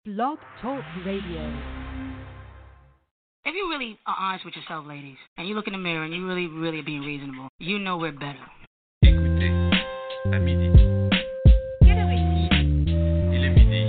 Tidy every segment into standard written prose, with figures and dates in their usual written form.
Blog Talk Radio. If you really are honest with yourself, ladies, and you look in the mirror and you really are being reasonable, you know we're better. Écoutez, à midi. Il est midi.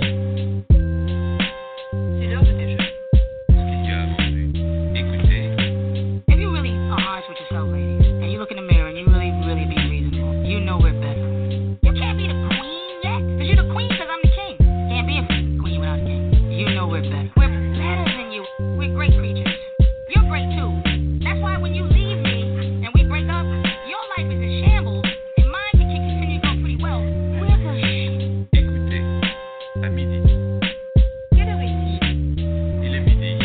C'est l'heure de déjeuner. Ce qu'il y a à manger. Écoutez. If you really are honest with yourself, ladies, and you look in the mirror and you really being reasonable, you know we're better. You can't be the queen yet, because you're the queen because I'm the king. Can't be a queen without a king. You know we're better. We're better than you. We're great creatures. You're great too. That's why when you leave me and we break up, your life is in shambles and mine can continue to go pretty well. We're the Écoutez, à midi. Il est midi.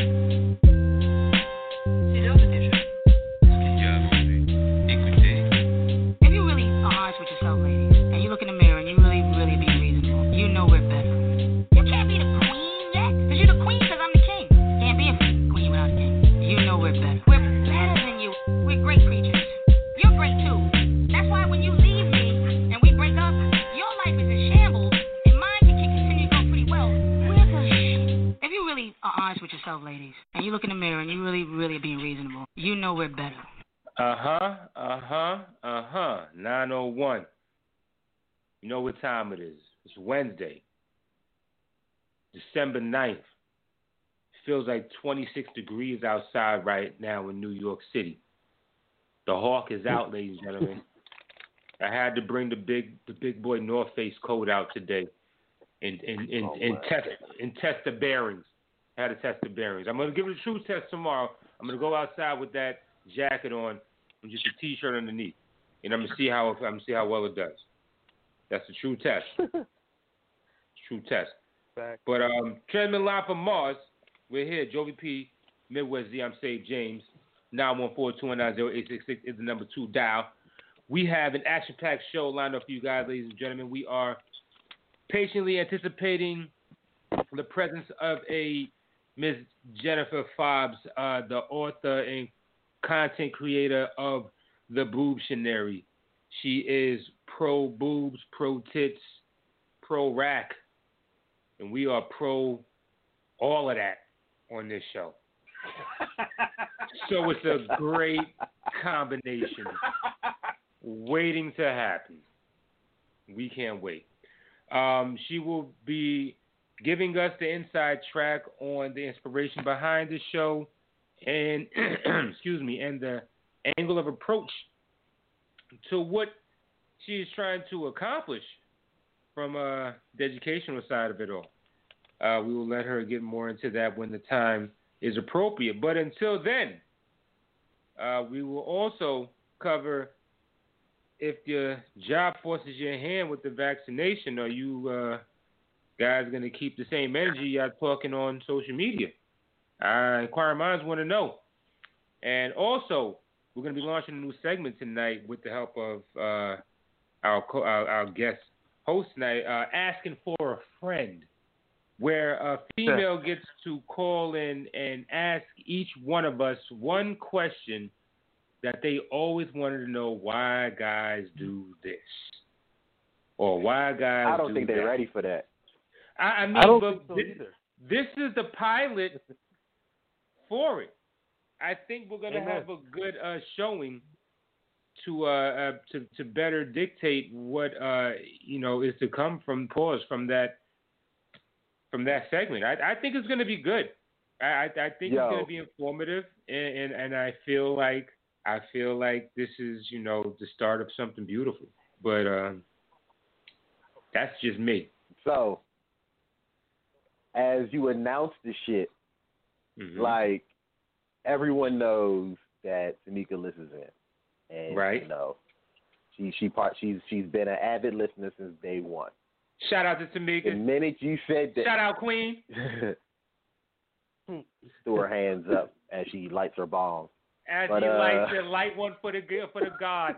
C'est l'heure de déjeuner. Ce qu'il y a à manger. Écoutez. If you really are honest with yourself, ladies, and you look in the mirror and you really being reasonable, you know we're better. You can't be the queen yet, because you're the queen because I'm the king. Can't be a queen without a king. You know we're better. We're better than you. We're great creatures. You're great too. That's why when you leave me and we break up, your life is in shambles and mine can continue to go pretty well. We're the If you really are honest with yourself, ladies, and you look in the mirror and you really being reasonable, you know we're better. 9:01. You know what time it is. It's Wednesday, December 9th. Feels like 26 degrees outside right now in New York City. The hawk is out, ladies and gentlemen. I had to bring the big boy North Face coat out today and test the bearings. I had to test the bearings. I'm gonna give it a true test tomorrow. I'm gonna go outside with that jacket on and just a t-shirt underneath, and I'm gonna see how well it does. That's the true test. True test. Back. But transmitting live from Mars, we're here. Jovi P, Midwest Z. I'm Save James. 914-219-0866 is the number 2 dial. We have an action-packed show lined up for you guys, ladies and gentlemen. We are patiently anticipating the presence of a Ms. Jennifer Fobbs, the author and content creator of The Boobtionary. She is pro boobs, pro tits, pro rack, and we are pro all of that on this show. So it's a great combination waiting to happen. We can't wait. She will be giving us the inside track on the inspiration behind the show and and the angle of approach to what she is trying to accomplish from the educational side of it all. We will let her get more into that when the time is appropriate. But until then, we will also cover if your job forces your hand with the vaccination, are you guys going to keep the same energy y'all talking on social media? Inquiring minds want to know. And also, we're going to be launching a new segment tonight with the help of our guest host tonight, Asking for a Friend, where a female gets to call in and ask each one of us one question that they always wanted to know: why guys do this, or why guys do that. I don't think they're ready for that. I mean, I don't think so either. This is the pilot for it. I think we're going to have a good showing to better dictate what is to come from that segment. I think it's going to be good. I think it's going to be informative, and I feel like this is the start of something beautiful. But that's just me. So, as you announce the shit, like everyone knows that Tamika listens in, and right. She's been an avid listener since day one. Shout out to Tamika. The minute you said that, shout out Queen. Threw her hands up as she lights her bomb. As he lights it, light one for the God.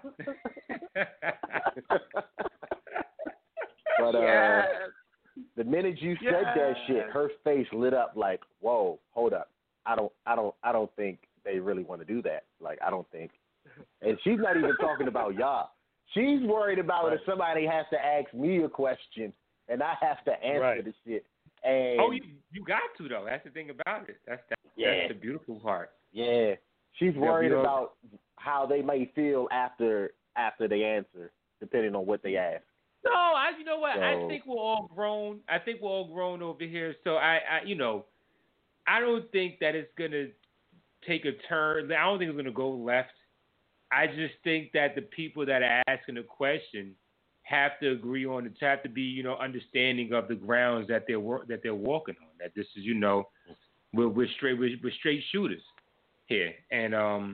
But yes. The minute you said that shit, her face lit up like, whoa, hold up. I don't think they really want to do that. Like, I don't think. And she's not even talking about y'all. She's worried about if somebody has to ask me a question and I have to answer the shit. And you got to though. That's the thing about it. That's the beautiful part. Yeah, she's worried about how they may feel after they answer, depending on what they ask. No, you know what? So, I think we're all grown. I think we're all grown over here. So I don't think that it's gonna take a turn. I don't think it's gonna go left. I just think that the people that are asking the question have to agree on it, have to be, understanding of the grounds that they're walking on. That this is, we're straight shooters here, and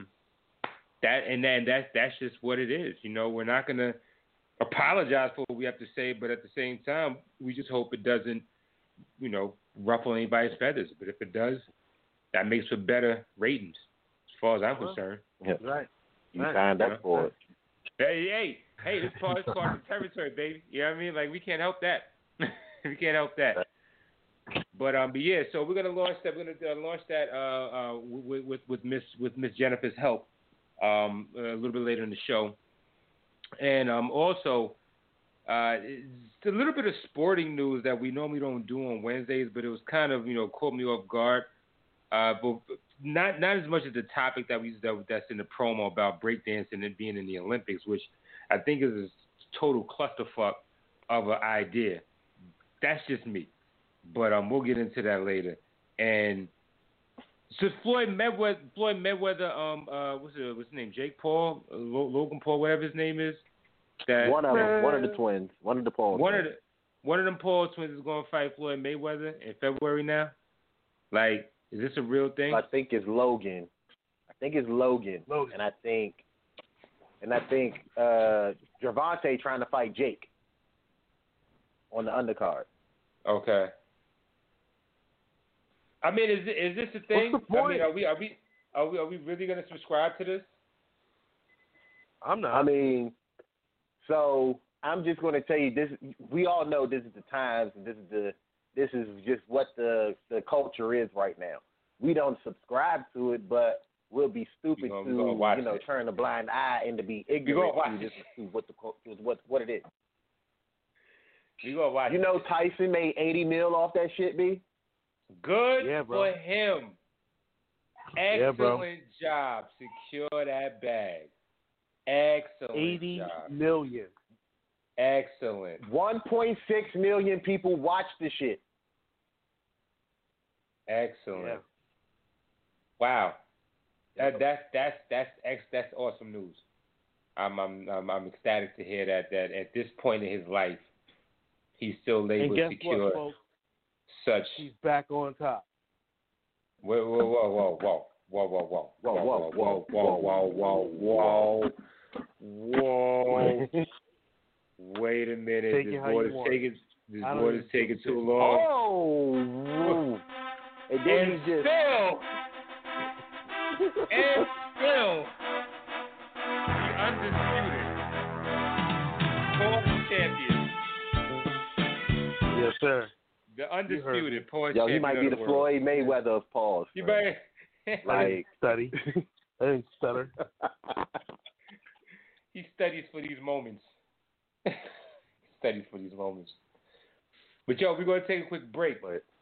that's just what it is. We're not gonna apologize for what we have to say, but at the same time, we just hope it doesn't, ruffle anybody's feathers. But if it does, that makes for better ratings, as far as I'm concerned. Yeah. Right. You signed up for it. Hey, this part is part of the territory, baby. You know what I mean? Like, we can't help that. We can't help that. But yeah, so we're gonna launch that. We're gonna launch that with Miss Jennifer's help a little bit later in the show, and also it's a little bit of sporting news that we normally don't do on Wednesdays, but it was kind of caught me off guard. But not as much as the topic that's in the promo about breakdancing and being in the Olympics, which I think is a total clusterfuck of an idea. That's just me, but we'll get into that later. And so Floyd Mayweather, what's his name? Jake Paul, Logan Paul, whatever his name is. One of the twins, one of the Paul. One of them Paul twins is going to fight Floyd Mayweather in February now. Like, is this a real thing? I think it's Logan. And I think Gervonta trying to fight Jake on the undercard. Okay. I mean, is this a thing? What's the point? I mean, are we really going to subscribe to this? I'm not. I mean, so I'm just going to tell you this. We all know this is the times, and this is just what the culture is right now. We don't subscribe to it, but we'll be stupid to turn a blind eye and to be ignorant to what it is. You gonna watch Tyson made $80 million off that shit, B? Good bro. for him. Excellent job. Secure that bag. Excellent $80 job. million. Excellent. 1.6 million people watch the shit. Excellent. Yeah. Wow. That's awesome news. I'm ecstatic to hear that at this point in his life, he's still able to secure such. He's back on top. Whoa. Wait a minute. This board is taking too long. Oh. And still, the undisputed Pause champion. Yes, sir. The undisputed Pause champion. Yo, he might be the Floyd Mayweather of pause. You better like study. I didn't stutter. He studies for these moments. But yo, we're gonna take a quick break.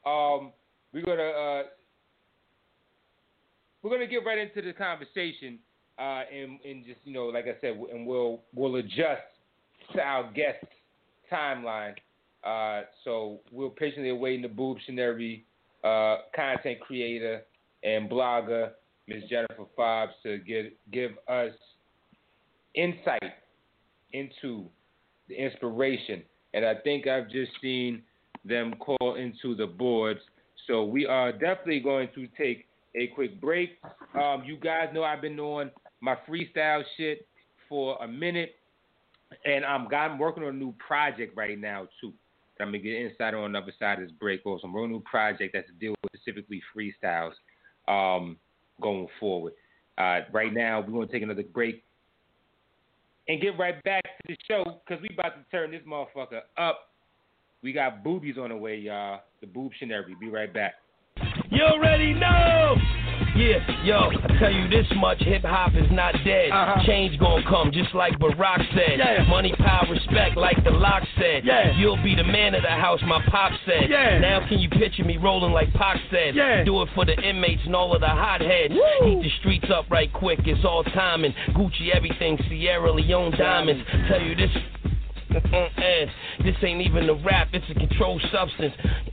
We're gonna get right into the conversation, and just like I said, and we'll adjust to our guest timeline. So we're patiently awaiting the Boobtionary content creator and blogger, Ms. Jennifer Fobbs, to give us insight into the inspiration. And I think I've just seen them call into the boards. So we are definitely going to take a quick break. You guys know I've been on my freestyle shit for a minute, and I'm working on a new project right now too. I'm gonna get insight on the other side of this break. Also, I'm running a new project that's to deal with specifically freestyles going forward. Right now, we're gonna take another break and get right back to the show because we about to turn this motherfucker up. We got boobies on the way, y'all. The Boobtionary. Be right back. You already know. Yeah, yo, I tell you this much, hip-hop is not dead. Change gon' come, just like Barack said. Money, power, respect, like the lock said. You'll be the man of the house, my pop said. Now can you picture me rolling like Pac said? Do it for the inmates and all of the hotheads. Heat the streets up right quick, it's all timing. Gucci everything, Sierra Leone diamonds. Tell you this, this ain't even a rap, it's a controlled substance.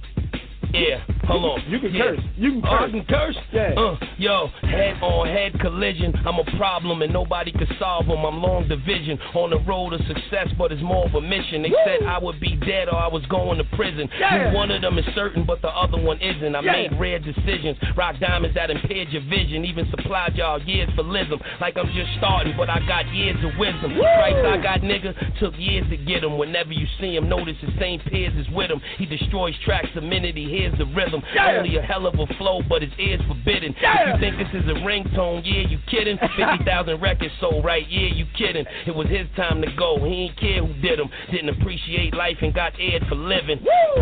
Yeah, hold on. You can curse. You can curse. I can curse? Yeah. Yo, head-on-head collision. I'm a problem and nobody can solve them. I'm long division. On the road to success, but it's more of a mission. They said I would be dead or I was going to prison. One of them is certain, but the other one isn't. I made rare decisions. Rock diamonds that impaired your vision. Even supplied y'all years for lism. Like I'm just starting, but I got years of wisdom. Price I got, nigga, took years to get him. Whenever you see him, notice his same peers is with him. He destroys tracks the minute he hears the rhythm. Only a hell of a flow, but his ears forbidden. If you think this is a ringtone, yeah, you kidding? 50,000 records sold, right? Yeah, you kidding? It was his time to go. He ain't care who did him. Didn't appreciate life and got aired for living.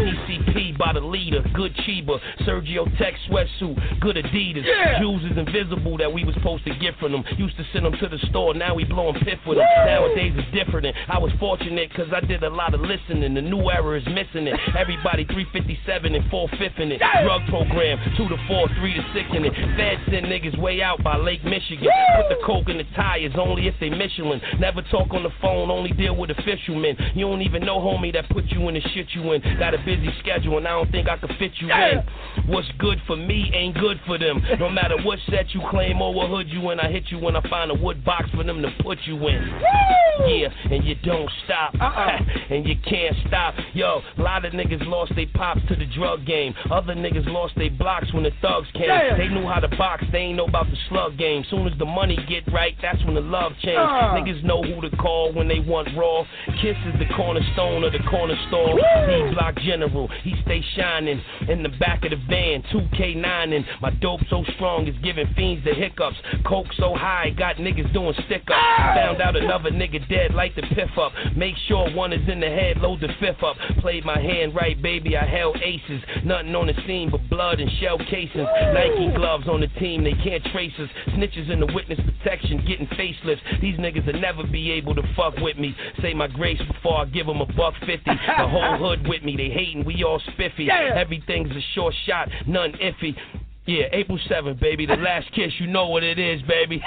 PCP by the leader, good Chiba. Sergio Tech sweatsuit, good Adidas. Jewels is invisible that we was supposed to get from them. Used to send them to the store, now we blowing piff with them. Nowadays it's different. And I was fortunate cause I did a lot of listening. The new era is missing it. Everybody 357 and 4/5 in it. Drug program 2 to 4, 3 to 6 in it. Feds send niggas way out by Lake Michigan. Put the coke in the tires only if they Michelin. Never talk on the phone, only deal with official men. You don't even know homie that put you in the shit you in. Got a busy schedule and I don't think I could fit you in. What's good for me ain't good for them. No matter what set you claim or what hood you in, I hit you when I find a wood box for them to put you in. Yeah, and you don't stop. And you can't stop. Yo, a lot of niggas lost they pops to the drug game. Other niggas lost they blocks when the thugs came. They knew how to box, they ain't know about the slug game. Soon as the money get right, that's when the love change. Niggas know who to call when they want raw. Kiss is the cornerstone of the corner store. D-Block General, he stay shining. In the back of the van, 2K9 and my dope so strong it's giving fiends the hiccups. Coke so high, got niggas doing stick-ups. Found out another nigga dead, light the piff up. Make sure one is in the head, load the fifth up. Played my hand right, baby, I held aces. Nothing on the scene but blood and shell casings. Nike gloves on the team, they can't trace us. Snitches in the witness protection, getting faceless. These niggas will never be able to fuck with me. Say my grace before I give them $150. The whole hood with me, they hating, we all spiffy. Everything's a short shot, none iffy. Yeah, April 7th, baby, the last kiss, you know what it is, baby.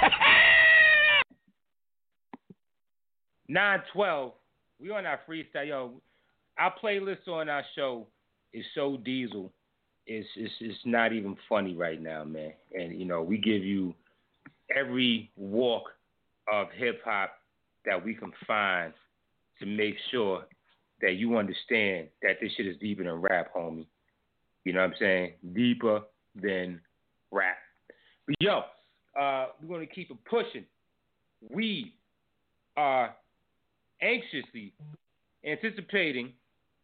912, we on our freestyle. Yo, our playlist on our show is so diesel. It's not even funny right now, man. And, you know, we give you every walk of hip-hop that we can find to make sure that you understand that this shit is deeper than rap, homie. You know what I'm saying? Deeper than rap. But, yo, we're going to keep it pushing. We are anxiously anticipating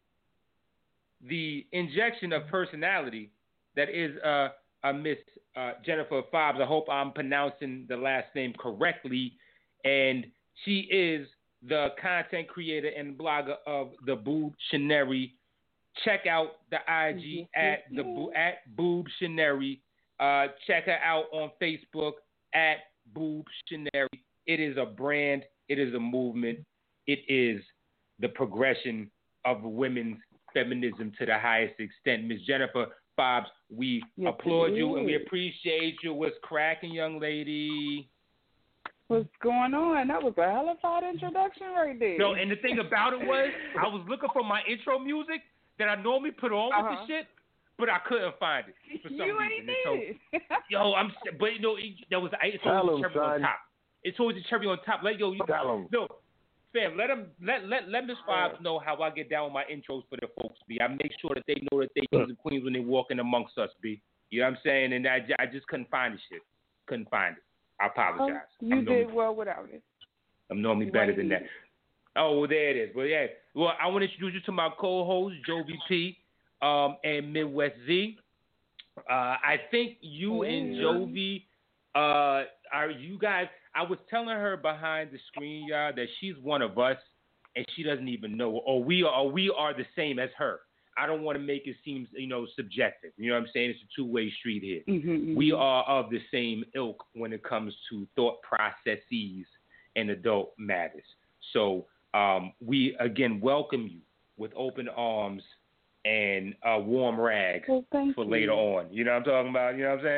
the injection of personality that is Miss Jennifer Fobbs. I hope I'm pronouncing the last name correctly. And she is the content creator and blogger of the Boob Shineri. Check out the IG at Boob Shineri. Check her out on Facebook at Boob Shineri. It is a brand. It is a movement. It is the progression of women's feminism to the highest extent. Miss Jennifer Fobbs, we applaud you and we appreciate you. What's cracking, young lady? What's going on? That was a hellified introduction right there. No, and the thing about it was, I was looking for my intro music that I normally put on with the shit, but I couldn't find it for some reason. So, but you know, there was it's always a cherry on top. It's always a cherry on top. Fam, let Miss Fobbs know how I get down with my intros for the folks, B. I make sure that they know that they kings and queens when they walking amongst us, B. You know what I'm saying? And I just couldn't find the shit. Couldn't find it. I apologize. You did well without it. I'm normally better than that. Oh, well, there it is. Well, yeah. Well, I want to introduce you to my co-hosts, Joe VP and Midwest Z. I think you and Jovi are you guys. I was telling her behind the screen, y'all, that she's one of us, and she doesn't even know. Or we are the same as her. I don't want to make it seem, subjective. You know what I'm saying? It's a two-way street here. Mm-hmm. We are of the same ilk when it comes to thought processes and adult matters. So we, again, welcome you with open arms and a warm rag for later on. You know what I'm talking about? You know what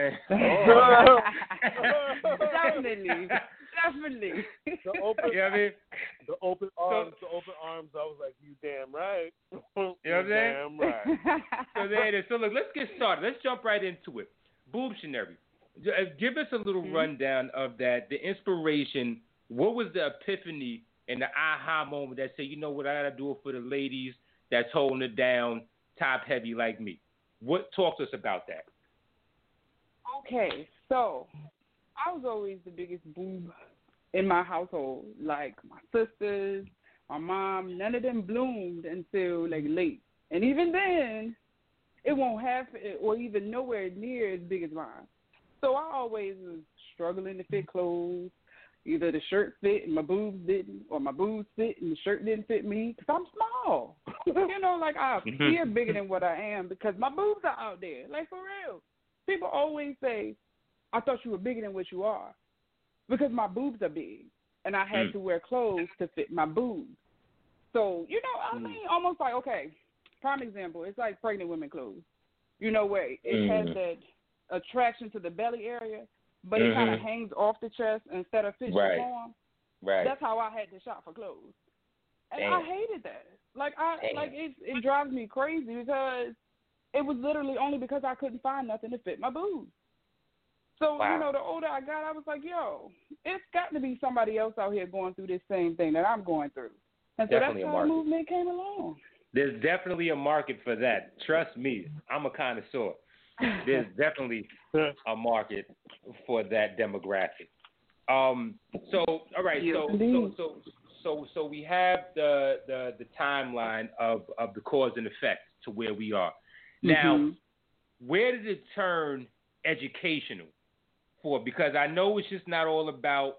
I'm saying? Definitely. The open, you know what I mean? The open arms. I was like, you damn right. You know what I'm saying? Damn right. So there it is. So look, let's get started. Let's jump right into it. Boobtionary. Give us a little rundown of that. The inspiration. What was the epiphany and the aha moment that said, you know what, I gotta do it for the ladies that's holding it down, top heavy like me. Talk to us about that? Okay, so I was always the biggest boob in my household. Like my sisters, my mom, none of them bloomed until like late. And even then, it won't have or even nowhere near as big as mine. So I always was struggling to fit clothes. Either the shirt fit and my boobs didn't, or my boobs fit and the shirt didn't fit me because I'm small. Like I appear bigger than what I am because my boobs are out there. Like for real. People always say, I thought you were bigger than what you are because my boobs are big and I had to wear clothes to fit my boobs. So, I mean, almost like, okay, prime example, it's like pregnant women clothes. Where it has that attraction to the belly area, but it kind of hangs off the chest instead of fitting your arm. Right. That's how I had to shop for clothes. And I hated that. It drives me crazy because it was literally only because I couldn't find nothing to fit my boobs. So, the older I got, I was like, yo, it's got to be somebody else out here going through this same thing that I'm going through. And so that's how the movement came along. There's definitely a market for that. Trust me, I'm a connoisseur. There's definitely a market for that demographic. So all right, so we have the timeline of the cause and effect to where we are. Now, where did it turn educational for? Because I know it's just not all about,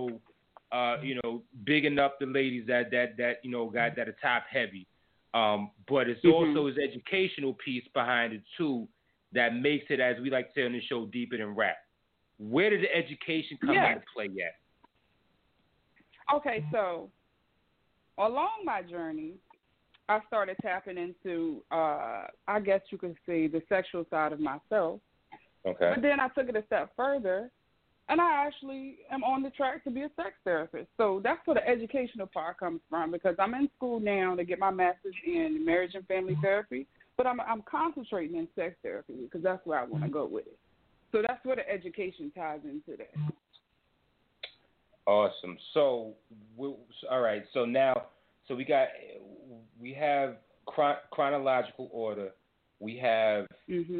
bigging up the ladies that are top heavy. But it's also his educational piece behind it too that makes it, as we like to say on the show, deeper than rap. Where did the education come into play yet? Okay, so along my journey, I started tapping into, I guess you could say, the sexual side of myself. Okay. But then I took it a step further, and I actually am on the track to be a sex therapist. So that's where the educational part comes from, because I'm in school now to get my master's in marriage and family therapy, but I'm concentrating in sex therapy because that's where I want to go with it. So that's where the education ties into that. Awesome. So, all right. So now, we have chronological order. We have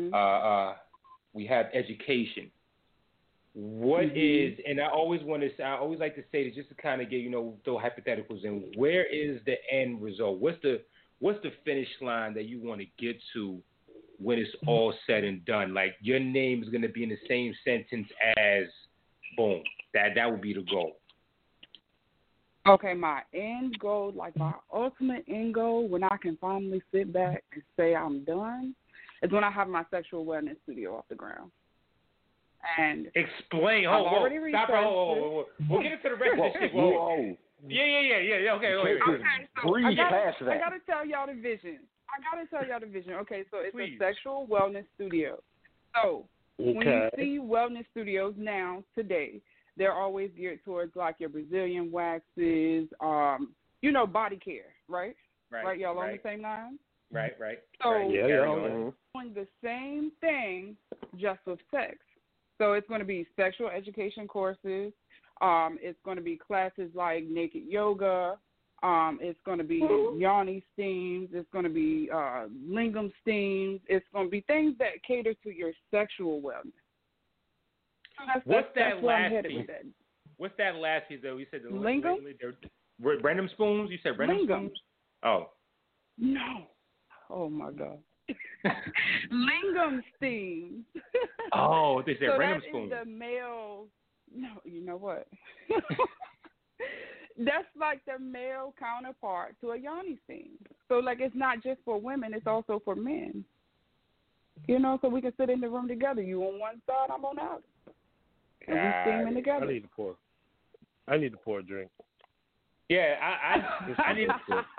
education. What is, and I always like to say this just to kind of get, throw hypotheticals in. Where is the end result? What's the finish line that you want to get to when it's all said and done? Like your name is going to be in the same sentence as boom. That would be the goal. Okay, my end goal, like my ultimate end goal, when I can finally sit back and say I'm done, is when I have my sexual wellness studio off the ground. And explain. Stop. We'll get into the rest of this shit. Yeah. Okay. So breathe past that. I gotta tell y'all the vision. Okay, so it's a sexual wellness studio. So when you see wellness studios now today, they're always geared towards like your Brazilian waxes, body care, right? Right. Y'all on the same line? Right. So doing the same thing just with sex. So it's going to be sexual education courses. It's going to be classes like naked yoga. It's going to be yoni steams. It's going to be lingam steams. It's going to be things that cater to your sexual wellness. What's that that's last piece? What's that last piece, though? You said the lingam? Random spoons? You said random spoons? Oh. No. Oh, my God. Lingam steams. Oh, they said so random spoons. That is the male. No, you know what? That's like the male counterpart to a yoni steam. So, like, it's not just for women, it's also for men. You know, so we can sit in the room together. You on one side, I'm on the other. And we steaming together. I need to pour a drink. Yeah, I need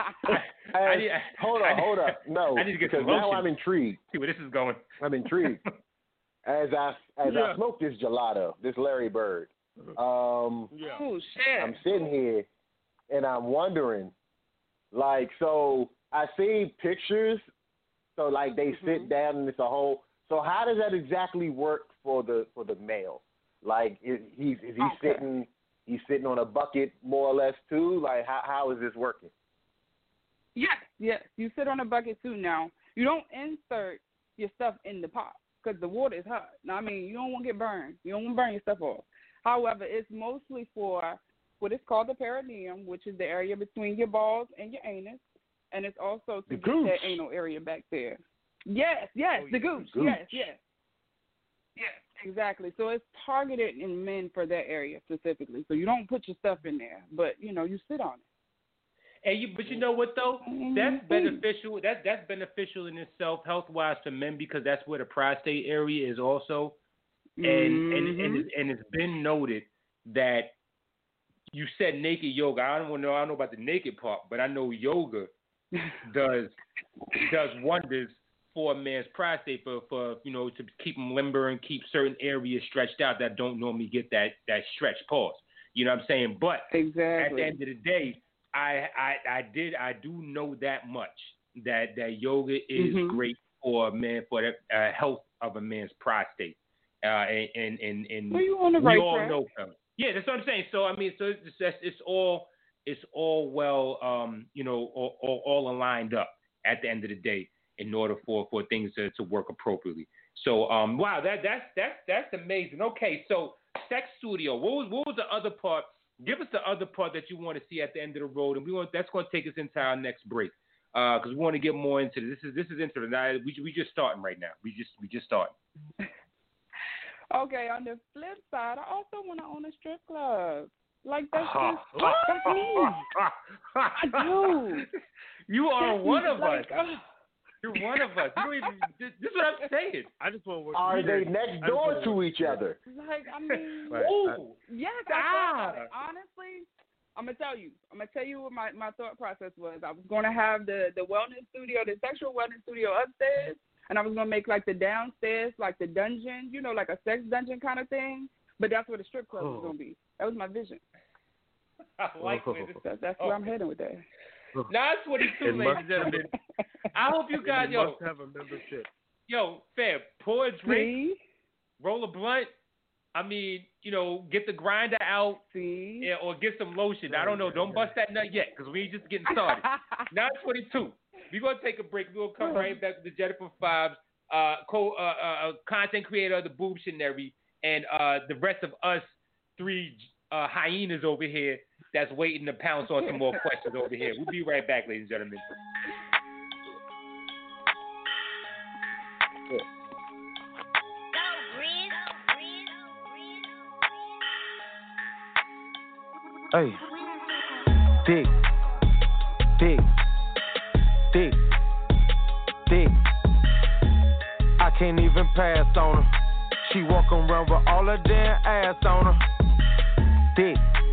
Hold up. No, I need to get because some now lotion. I'm intrigued. See where this is going. I'm intrigued. As I smoke this gelato, this Larry Bird, Oh, shit. I'm sitting here and I'm wondering, like, so I see pictures, so like they sit down and it's a whole. So how does that exactly work for the male? Like, is he sitting? He's sitting on a bucket more or less too. Like, how is this working? Yes. You sit on a bucket too. Now you don't insert your stuff in the pot because the water is hot. Now, I mean, you don't want to get burned. You don't want to burn your stuff off. However, it's mostly for what is called the perineum, which is the area between your balls and your anus, and it's also to get that anal area back there. Yes, the gooch. Yes, exactly. So it's targeted in men for that area specifically. So you don't put your stuff in there, but you sit on it. But you know what though? That's beneficial. That's beneficial in itself, health wise, for men because that's where the prostate area is also. And it's been noted that you said naked yoga. I don't know about the naked part, but I know yoga does wonders for a man's prostate for to keep him limber and keep certain areas stretched out that don't normally get that stretch pause. You know what I'm saying? But exactly. At the end of the day, I do know that much that yoga is great for a man for the health of a man's prostate. And well, you on the right we all track. know them. Yeah, that's what I'm saying. So I mean, so it's all well, all aligned up at the end of the day in order for things to work appropriately. So wow, that's amazing. Okay, so sex studio. What was the other part? Give us the other part that you want to see at the end of the road, and that's going to take us into our next break because we want to get more into this. This is into the we just starting right now. We just starting. Okay, on the flip side, I also want to own a strip club. Like, that's me. I do. You are one of us. Like, You're one of us. You don't even, this is what I'm saying. I just want to work. Are they next door to each other? Like, I mean, yes, honestly, I'm gonna tell you what my thought process was. I was gonna have the wellness studio, the sexual wellness studio upstairs, and I was gonna make like the downstairs, like the dungeon, like a sex dungeon kind of thing. But that's where the strip club was gonna be. That was my vision. I like that's where I'm heading with that. Now it's 22, ladies and gentlemen. I hope you guys, must have a membership. Yo, fam, pour a drink, roll a blunt. I mean, get the grinder out, or get some lotion. I don't know. Don't bust that nut yet, because we ain't just getting started. Now it's 22. We're gonna take a break. We're gonna come right back with the Jennifer Fibes, content creator of the Boobtionary, and the rest of us three hyenas over here that's waiting to pounce on some more questions over here. We'll be right back, ladies and gentlemen. Hey, dick. I can't even pass on her. She walk around with all her damn ass on her. Dick.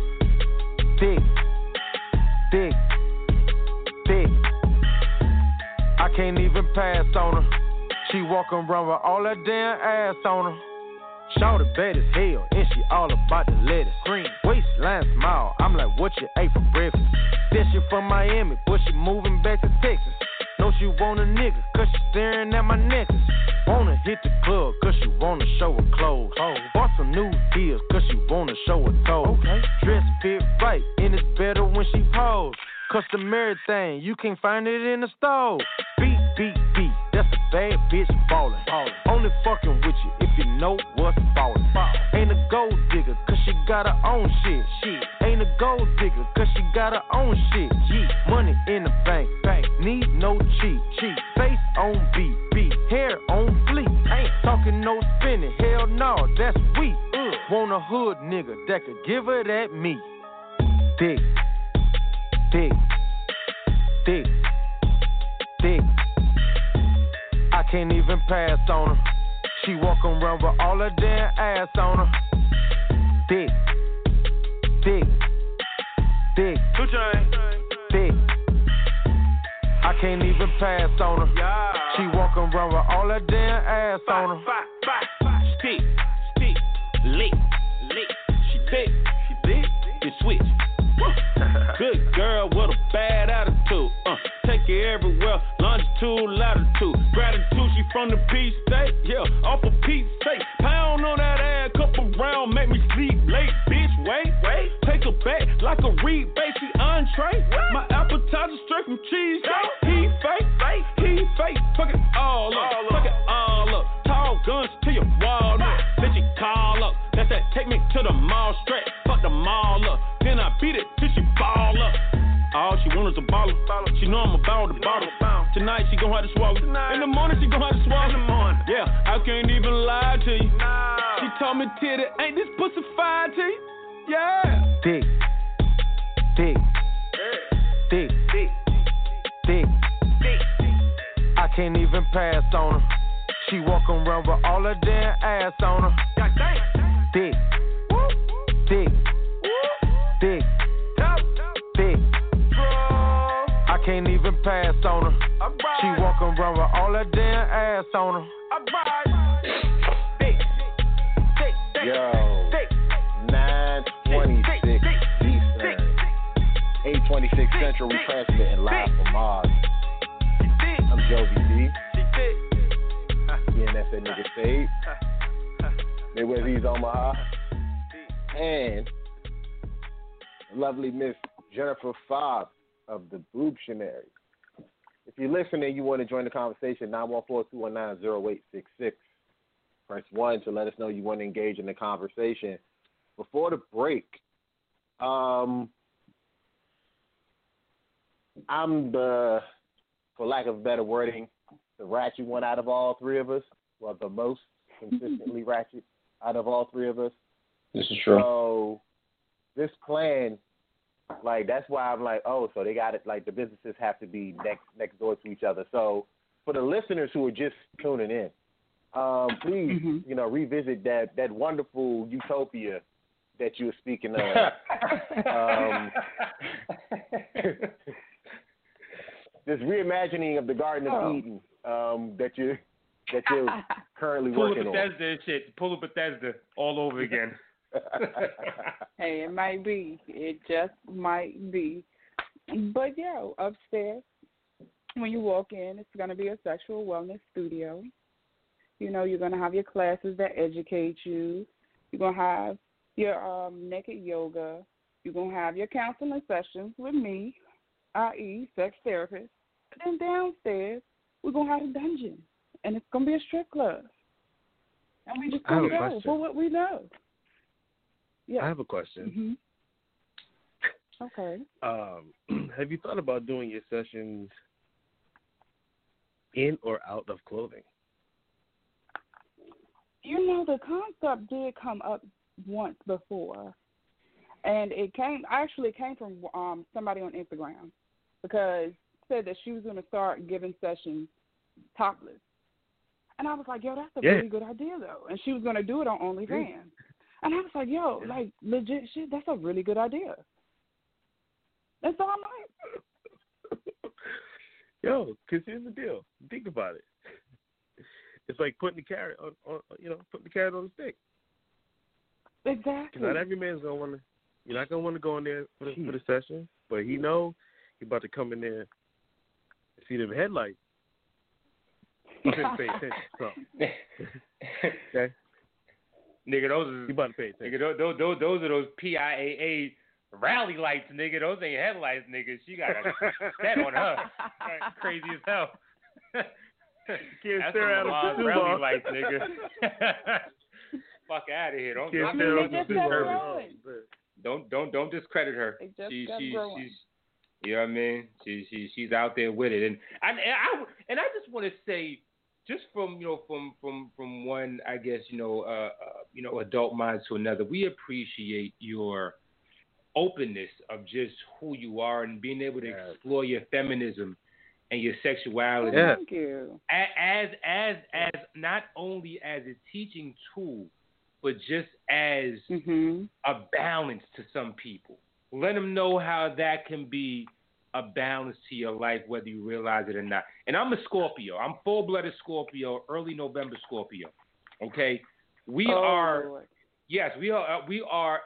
I can't even pass on her. She walk around with all her damn ass on her. Shawty bad as hell, and she all about the lettuce. Green waistline smile, I'm like, what you ate for breakfast? Then she from Miami, but she moving back to Texas. Know she want a nigga, cause she staring at my necklace. Wanna hit the club, cause she wanna show her clothes. Bought some new heels, cause she wanna show her toes. Dress fit right, and it's better when she pose. Customary thing, you can't find it in the store. Beat, that's a bad bitch ballin'. Only fucking with you if you know what's ballin'. Ain't a gold digger, cause she got her own shit. Ain't a gold digger, cause she got her own shit. Money in the bank, need no cheat. Face on beat, hair on fleek. Ain't talking no spinning, hell no, that's weak. Want a hood nigga that could give her that meat. Dick. Thick. I can't even pass on her. She walk around with all her damn ass on her. Thick. Thick. Thick. Thick. I can't even pass on her. She walk around with all her damn ass on her. Stick, lick. She thick, then switch. Good girl with a bad attitude. Take her everywhere, longitude, latitude. Gratitude, she from the Peach State. Yeah, off a Pete's sake. Pound on that ass, couple round, make me sleep late. Bitch, wait. Take her back like a rebate, she entree. My appetizer straight from cheese. He fake. Fuck it all up. Tall guns to your walnut. Then she call up. That's that take me to the mall straight. Fuck the mall up. Then I beat it till she ball up. All she want is a baller. She know I'm about the bottle. Tonight she gon' have to swallow. In the morning she gon' have to swallow. Yeah, I can't even lie to you. She told me, Titty, ain't this pussy fine to you? Yeah. Thick. I can't even pass on her. She walk around with all her damn ass on her. Thick. I can't even pass on her. She walk around with all her damn ass on her. Yo, 9:26 Eastern, 8:26 Central. We transmitting live from Mars. I'm Joe VD. That's that nigga Fade. Midwest Omaha. And lovely Miss Jennifer Fobbs of the Boobtionary. If you're listening, you want to join the conversation, 914-219-0866. Press 1 to let us know you want to engage in the conversation. Before the break, I'm the, for lack of better wording, the ratchet one out of all three of us. Well, the most consistently ratchet out of all three of us. This is true. So this plan, like, that's why I'm like, oh, so they got it, like, the businesses have to be next door to each other. So for the listeners who are just tuning in, please, revisit that wonderful utopia that you were speaking of. This reimagining of the Garden of Eden that you're currently working on. Bethesda and shit. Pull a Bethesda all over again. Hey, it might be. It just might be. But, upstairs, when you walk in, it's going to be a sexual wellness studio. You know, you're going to have your classes that educate you. You're going to have your naked yoga. You're going to have your counseling sessions with me, i.e. sex therapist. And then downstairs, we're going to have a dungeon. And it's going to be a strip club. And we just going to go for what we know. Yeah. I have a question. Mm-hmm. Okay. Have you thought about doing your sessions in or out of clothing? You know, the concept did come up once before. And it came from somebody on Instagram, because said that she was going to start giving sessions topless. And I was like, that's a really good idea, though. And she was going to do it on OnlyFans. And I was like, like, legit shit, that's a really good idea. And so I'm like, because here's the deal. Think about it. It's like putting the carrot on putting the carrot on the stick. Exactly. Because not every man's going to want to, you're not going to want to go in there for the session, but he about to come in there and see them headlights. You better pay attention to something. Okay? Nigga, those are, you about to pay attention. Nigga, those are those PIAA rally lights, nigga. Those ain't headlights, nigga. She got a set on her. Crazy as hell. Can't stare at them too rally long. lights, nigga. Fuck out of here. Don't discredit her. She's you know what I mean? She's out there with it, and I just want to say, just from one, I guess adult mind to another, we appreciate your openness of just who you are and being able to explore your feminism and your sexuality. Oh, thank you. As not only as a teaching tool, but just as a balance to some people. Let them know how that can be a balance to your life, whether you realize it or not. And I'm a Scorpio. I'm full-blooded Scorpio, early November Scorpio. Okay, we are. Lord. Yes, we are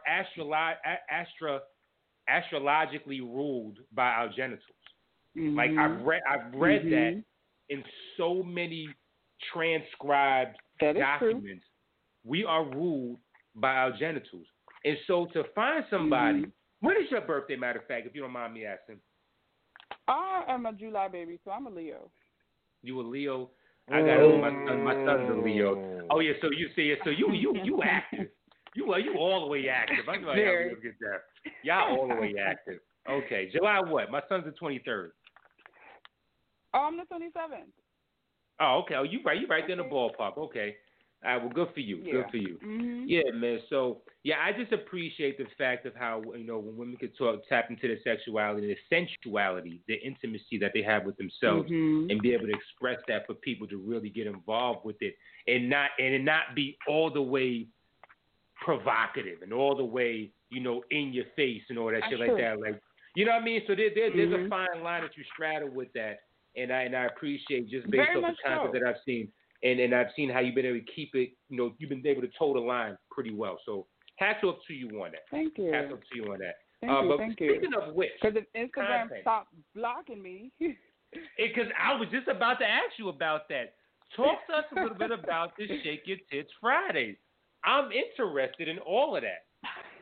astrologically ruled by our genitals. Like I've read that in so many transcribed documents. We are ruled by our genitals, and so to find somebody. When is your birthday? Matter of fact, if you don't mind me asking. I am a July baby, so I'm a Leo. You a Leo? I got my son's a Leo. Oh yeah, so you see it. So you active. You all the way active. I know how you get that. Y'all all the way active. Okay, July what? My son's the 23rd. Oh, I'm the 27th. Oh, okay. Oh, you right there in the ballpark. Okay. All right, well, good for you. Yeah. Good for you. Yeah, man. So, yeah, I just appreciate the fact of how, when women could tap into their sexuality, their sensuality, the intimacy that they have with themselves, and be able to express that for people to really get involved with it, and not be all the way provocative and all the way, in your face and all that shit like that. Like, you know what I mean? So there's a fine line that you straddle with that, and I appreciate just based off the content that I've seen. And I've seen how you've been able to keep it, you've been able to toe the line pretty well. So hats off to you on that. Thank you. Hats off to you on that. Thank you. Speaking of which. Because if Instagram stopped blocking me. Because I was just about to ask you about that. Talk to us a little bit about this Shake Your Tits Fridays. I'm interested in all of that.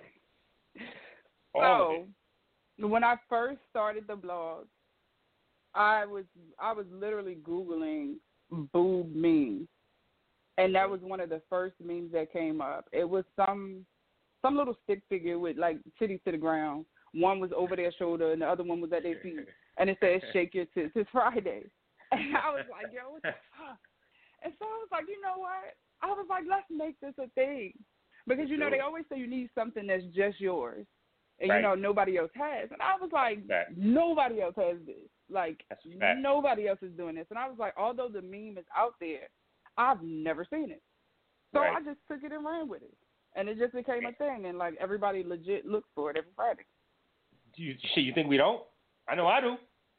When I first started the blog, I was literally Googling boob memes, and that was one of the first memes that came up. It was some little stick figure with like titties to the ground. One was over their shoulder and the other one was at their feet, and it said "Shake Your Tits, it's Friday." And I was like, yo, what the fuck? And so I was like, you know what? I was like, let's make this a thing, because they always say you need something that's just yours, and nobody else has. And I was like, nobody else has this. Like, nobody else is doing this. And I was like, although the meme is out there, I've never seen it. So I just took it and ran with it. And it just became a thing. And, like, everybody legit looks for it every Friday. You think we don't? I know I do.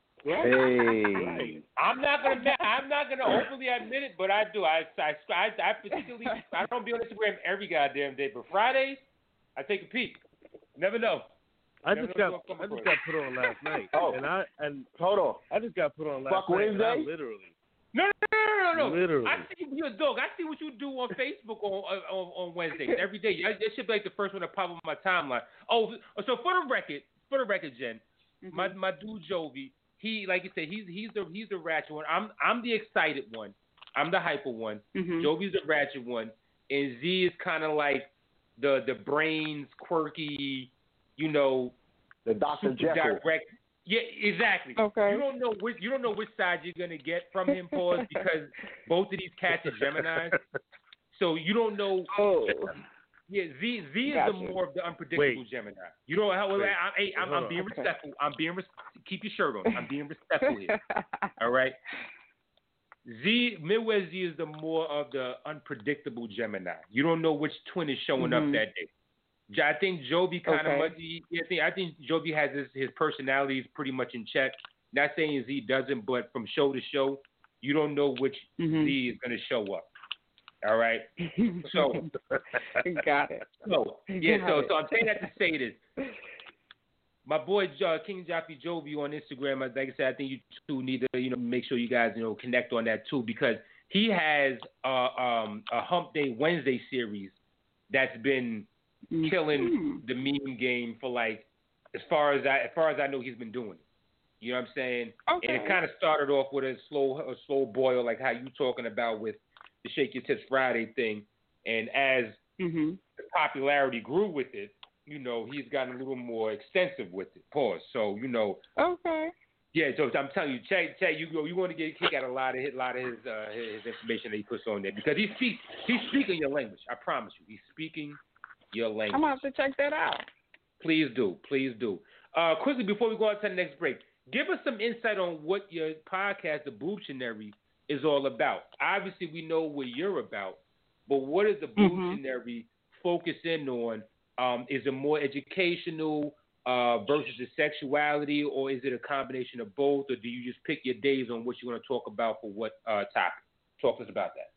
Hey. I'm not gonna openly admit it, but I do. I particularly, I don't be on Instagram every goddamn day, but Fridays, I take a peek. Never know. I just got put on last night. And hold on. I just got put on last night. Wednesday? Literally. No. Literally. I see you a dog. I see what you do on Facebook on Wednesdays every day. That should be like the first one to pop up on my timeline. Oh, so for the record, Jen, my dude Jovi, he, like you said, he's the ratchet one. I'm the excited one. I'm the hyper one. Jovi's the ratchet one, and Z is kind of like the brains, quirky. The Dr. Jekyll. Direct. Yeah, exactly. Okay. You don't know which side you're gonna get from him, pause, because both of these cats are Geminis. So you don't know. Oh. Yeah, Z is the more of the unpredictable Gemini. You know how? I'm being respectful. Keep your shirt on. I'm being respectful here. All right. Midwest Z is the more of the unpredictable Gemini. You don't know which twin is showing up that day. I think Jovi kind of much. I think Jovi has his personality is pretty much in check. Not saying Z doesn't, but from show to show, you don't know which Z is going to show up. All right. So got it. So I'm saying that to say this. My boy King Joppy Jovi on Instagram, like I said, I think you two need to make sure you guys connect on that too, because he has a Hump Day Wednesday series that's been killing the meme game for like as far as I know, he's been doing it. You know what I'm saying? Okay. And it kind of started off with a slow boil, like how you talking about with the Shake Your Tits Friday thing, and as the popularity grew with it, he's gotten a little more extensive with it. Pause. So Okay. Yeah, so I'm telling you, Chad, you want to get a kick out of a lot of his information that he puts on there, because he's speaking your language. I promise you, he's speaking your language. I'm gonna have to check that out. Please do. Quickly before we go on to the next break, give us some insight on what your podcast, The Boobtionary, is all about. Obviously, we know what you're about, but what is The Boobtionary focus in on? Is it more educational versus the sexuality, or is it a combination of both, or do you just pick your days on what you're going to talk about for what topic? Talk to us about that.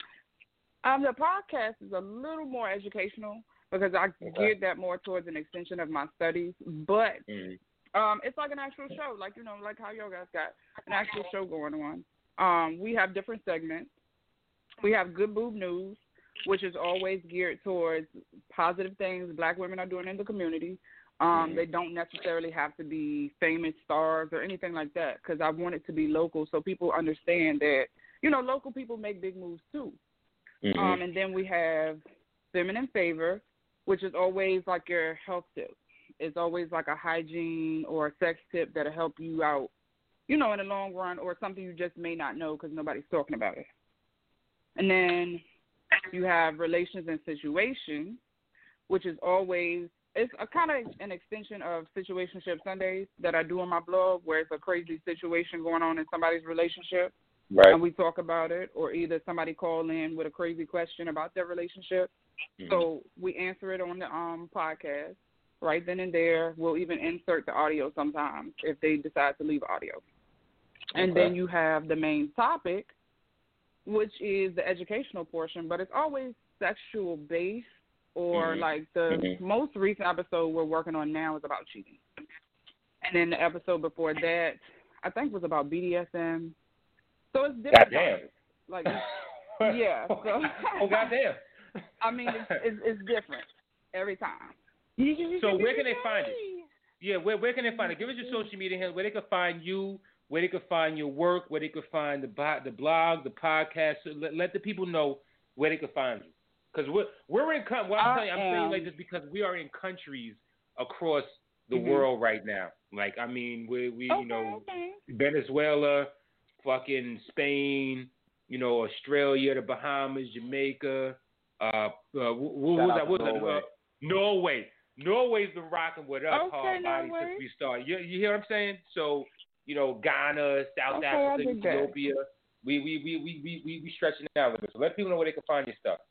The podcast is a little more educational because I geared that more towards an extension of my studies, but it's like an actual show, like like how y'all guys got an actual show going on. We have different segments. We have Good Boob News, which is always geared towards positive things Black women are doing in the community. They don't necessarily have to be famous stars or anything like that, because I want it to be local so people understand that, local people make big moves too. And then we have Feminine Favor, which is always like your health tip. It's always like a hygiene or a sex tip that'll help you out, in the long run, or something you just may not know because nobody's talking about it. And then you have Relations and Situations, which is always, it's a kind of an extension of Situationship Sundays that I do on my blog, where it's a crazy situation going on in somebody's relationship. Right. And we talk about it, or either somebody call in with a crazy question about their relationship. So we answer it on the podcast right then and there. We'll even insert the audio sometimes if they decide to leave audio. And then you have the main topic, which is the educational portion, but it's always sexual based, or like the most recent episode we're working on now is about cheating. And then the episode before that, I think, was about BDSM. So it's different. Goddamn. Like, yeah. So, goddamn. I mean, it's different every time. So where can they find it? Yeah, where can they find it? Give us your social media handle, where they can find you, where they can find your work, where they can find the blog, the podcast. So let the people know where they can find you. Because we're in I'm saying like this because we are in countries across the world right now. Like, I mean, we Venezuela, fucking Spain, Australia, the Bahamas, Jamaica, Norway. Norway's been rocking with us hard body since we started. You hear what I'm saying? So, Ghana, South Africa, Ethiopia, we stretching it out a little bit. So let people know where they can find your stuff.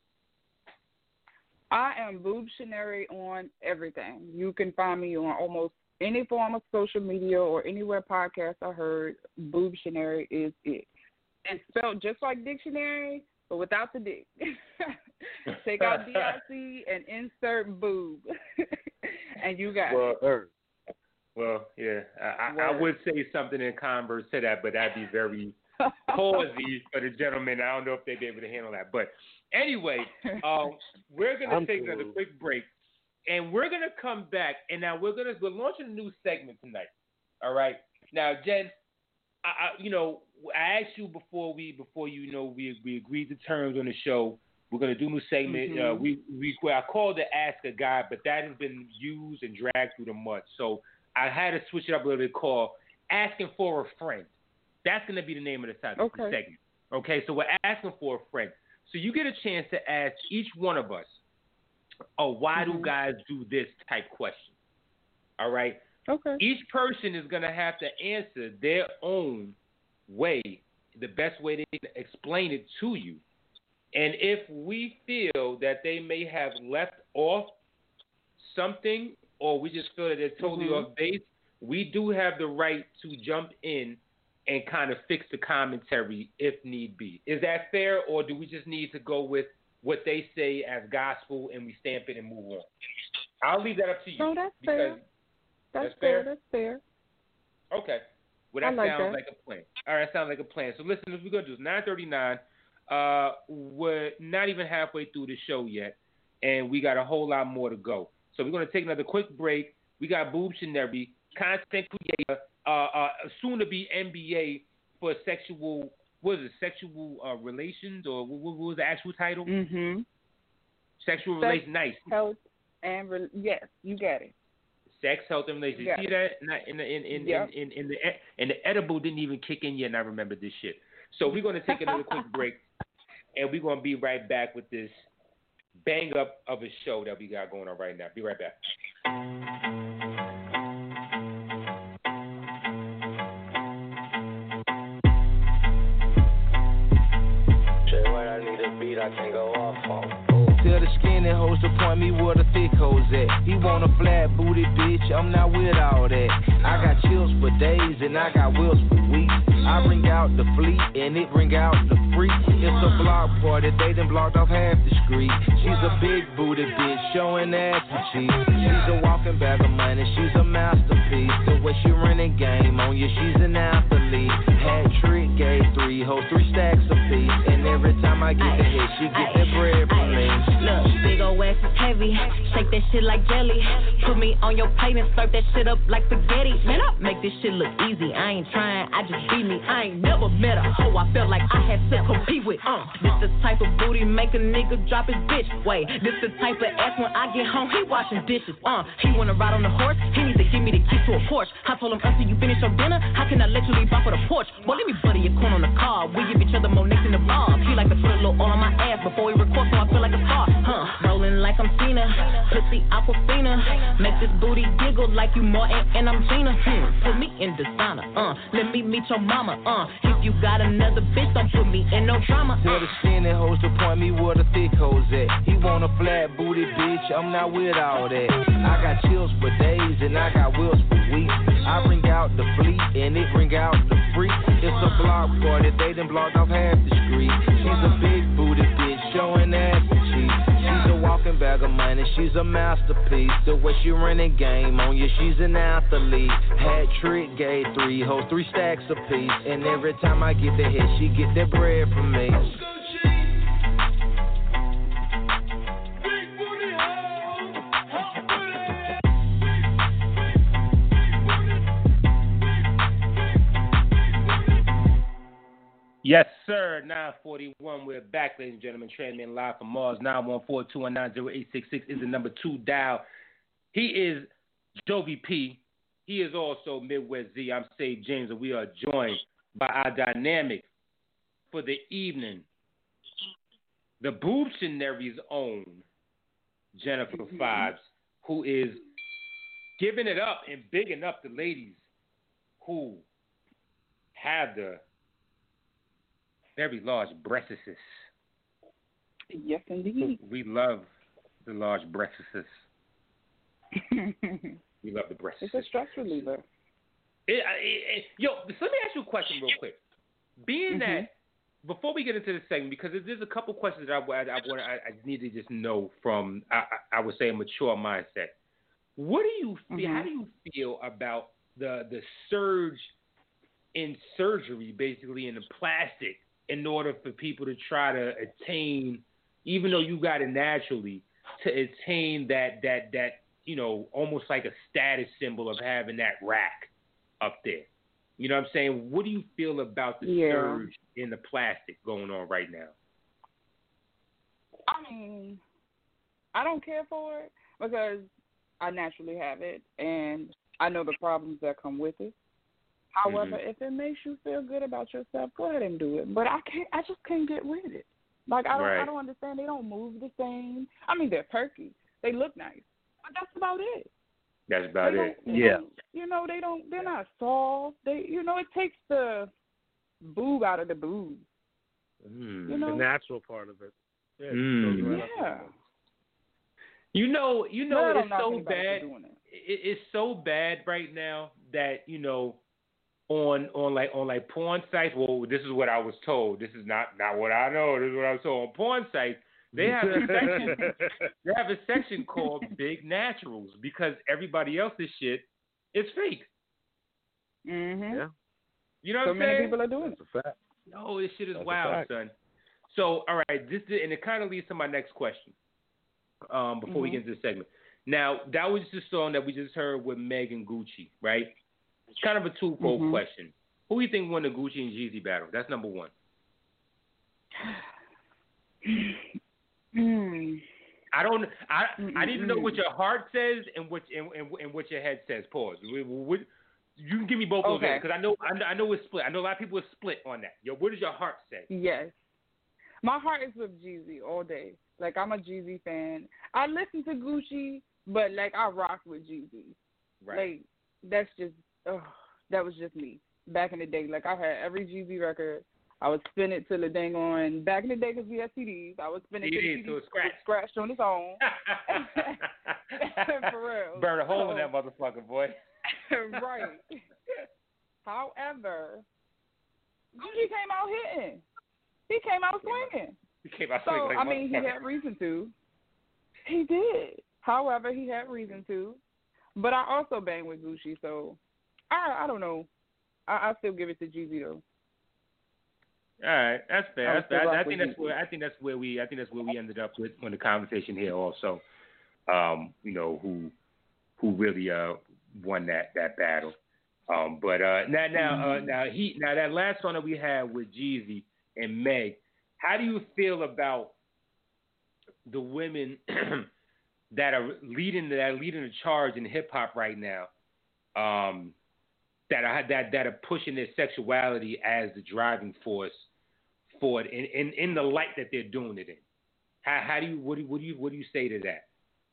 I am Boobtionary on everything. You can find me on almost any form of social media or anywhere podcasts are heard. Boobtionary is it. It's spelled just like dictionary, but without the dick. Take out DIC and insert boob, and you got it. Well, yeah, I would say something in converse to that, but that'd be very palsy for the gentleman. I don't know if they'd be able to handle that. But anyway, we're going to take another quick break, and we're going to come back, and now we're launching a new segment tonight. All right? Now, Jen, I asked you before we agreed to terms on the show. We're going to do a new segment. I called it Ask a Guy, but that has been used and dragged through the mud. So I had to switch it up a little bit, called Asking for a Friend. That's going to be the name of the segment. Okay, so we're asking for a friend. So you get a chance to ask each one of us, why do guys do this type question? All right? Okay. Each person is going to have to answer their own way, the best way they can explain it to you. And if we feel that they may have left off something, or we just feel that they're totally off base, we do have the right to jump in and kind of fix the commentary if need be. Is that fair, or do we just need to go with what they say as gospel and we stamp it and move on? I'll leave that up to you. No, that's fair. That's fair. That's fair. Okay. Well, that sounds like a plan. All right, that sounds like a plan. So listen, what we're going to do is 9:39. We're not even halfway through the show yet, and we got a whole lot more to go. So we're going to take another quick break. We got Boobtionary, content creator, soon to be MBA for sexual relations, or what was the actual title? Sexual relations. Nice. Health and yes, you got it. Sex, health, and relations. You see that? And the edible didn't even kick in yet, and I remember this shit. So we're going to take another quick break, and we're going to be right back with this bang up of a show that we got going on right now. Be right back. Tell the skinny hoes to point me where the thick hoes at. He want a flat booty bitch, I'm not with all that. I got chills for days and I got wheels for weeks. I bring out the fleet and it bring out the freak. It's a block party, they done blocked off half the street. She's a big booty bitch, showing ass and cheeks. She's a walking bag of money, she's a masterpiece. The way she running game on you, she's an athlete. Hat trick, gave 3 hoes, 3 stacks apiece. And every time I get the hit, she get that bread from me. Look, big ol' ass is heavy. Shake that shit like jelly. Put me on your plate and serve that shit up like spaghetti. Man, I make this shit look easy. I ain't trying, I just be me. I ain't never met a hoe I felt like I had to compete with. This the type of booty make a nigga drop his bitch. Wait, this the type of ass when I get home, he washing dishes. He wanna ride on the horse, he need to give me the key to a Porsche. I told him until you finish your dinner, how can I let you leave off of the porch? Well, let me butter your corn on the car. We give each other more nicks in the bar. He like to put a little oil on my ass before we record, so I feel like a star. Rolling like I'm Cena, pussy Aquafina. Make this booty giggle like you Martin and I'm Gina. Put me in designer, let me meet your mama. If you got another bitch, don't put me in no drama. Tell the skinny hoes to point me where the thick hoes at. He want a flat booty bitch, I'm not with all that. I got chills for days and I got wheels for weeks. I bring out the fleet and it bring out the freak. It's a block party, they done blocked off half the street. She's a big booty bitch, showing ass and cheeks. She's a walking bag of money, she's a masterpiece. The way she running game on you, she's an athlete. Hat trick, gave 3 hoes, 3 stacks apiece. And every time I get the hit, she get that bread from me. Yes, sir. 941. We're back, ladies and gentlemen. Transmitting live from Mars. 914-219-0866 is the number 2 dial. He is Jovi P. He is also Midwest Z. I'm Save James, and we are joined by our dynamic for the evening, the Boobtionary's own Jennifer Fives, who is giving it up and bigging up the ladies who have the very large breasts. Yes, indeed. We love the large breasts. We love the breasts. It's a stress reliever. Yo, let me ask you a question real quick. Being that, before we get into this segment, because there's a couple questions that I need to just know from, I would say, a mature mindset. What do you feel? How do you feel about the surge in surgery, basically in the plastic, in order for people to try to attain, even though you got it naturally, to attain that you know, almost like a status symbol of having that rack up there. You know what I'm saying? What do you feel about the surge in the plastic going on right now? I mean, I don't care for it because I naturally have it, and I know the problems that come with it. However, if it makes you feel good about yourself, go ahead and do it. But I just can't get with it. Like I don't understand. They don't move the same. I mean, they're perky. They look nice, but that's about it. That's about it. Yeah. You know, they're not soft. It takes the boob out of the boob. You know, the natural part of it. Yeah. You know, it's so bad. It's so bad right now that, you know, on porn sites. Well, this is what I was told. This is not what I know. This is what I was told. On porn sites, they have a section. They have a section called Big Naturals because everybody else's shit is fake. Yeah. You know what I'm saying? So many people are doing it. That's a fact. No, this shit is wild, son. So, all right, and it kind of leads to my next question. Before we get into the segment. Now, that was the song that we just heard with Meg and Gucci, right? It's kind of a two-fold question. Who do you think won the Gucci and Jeezy battle? That's number one. I need to know what your heart says and what your head says. Pause. You can give me both of those because I know it's split. I know a lot of people are split on that. Yo, what does your heart say? Yes, my heart is with Jeezy all day. Like, I'm a Jeezy fan. I listen to Gucci, but like I rock with Jeezy. Right. Like that was just me back in the day. Like I had every Jeezy record. I would spin it till the dang on. Back in the day, because we had CDs, I would spin it till the CD was scratched on its own. For real. Burn a hole in that motherfucker, boy. Right. However, Gucci came out hitting. He came out swinging. He came out swinging like I mean, he had reason to. He did. However, he had reason to. But I also bang with Gucci, so I don't know. I still give it to Jeezy though. All right, that's fair. I think that's where we ended up with on the conversation here. Also, you know who really won that battle. But now that last song that we had with Jeezy and Meg, how do you feel about the women that are leading the charge in hip hop right now? That are pushing their sexuality as the driving force for it in the light that they're doing it in. What do you say to that?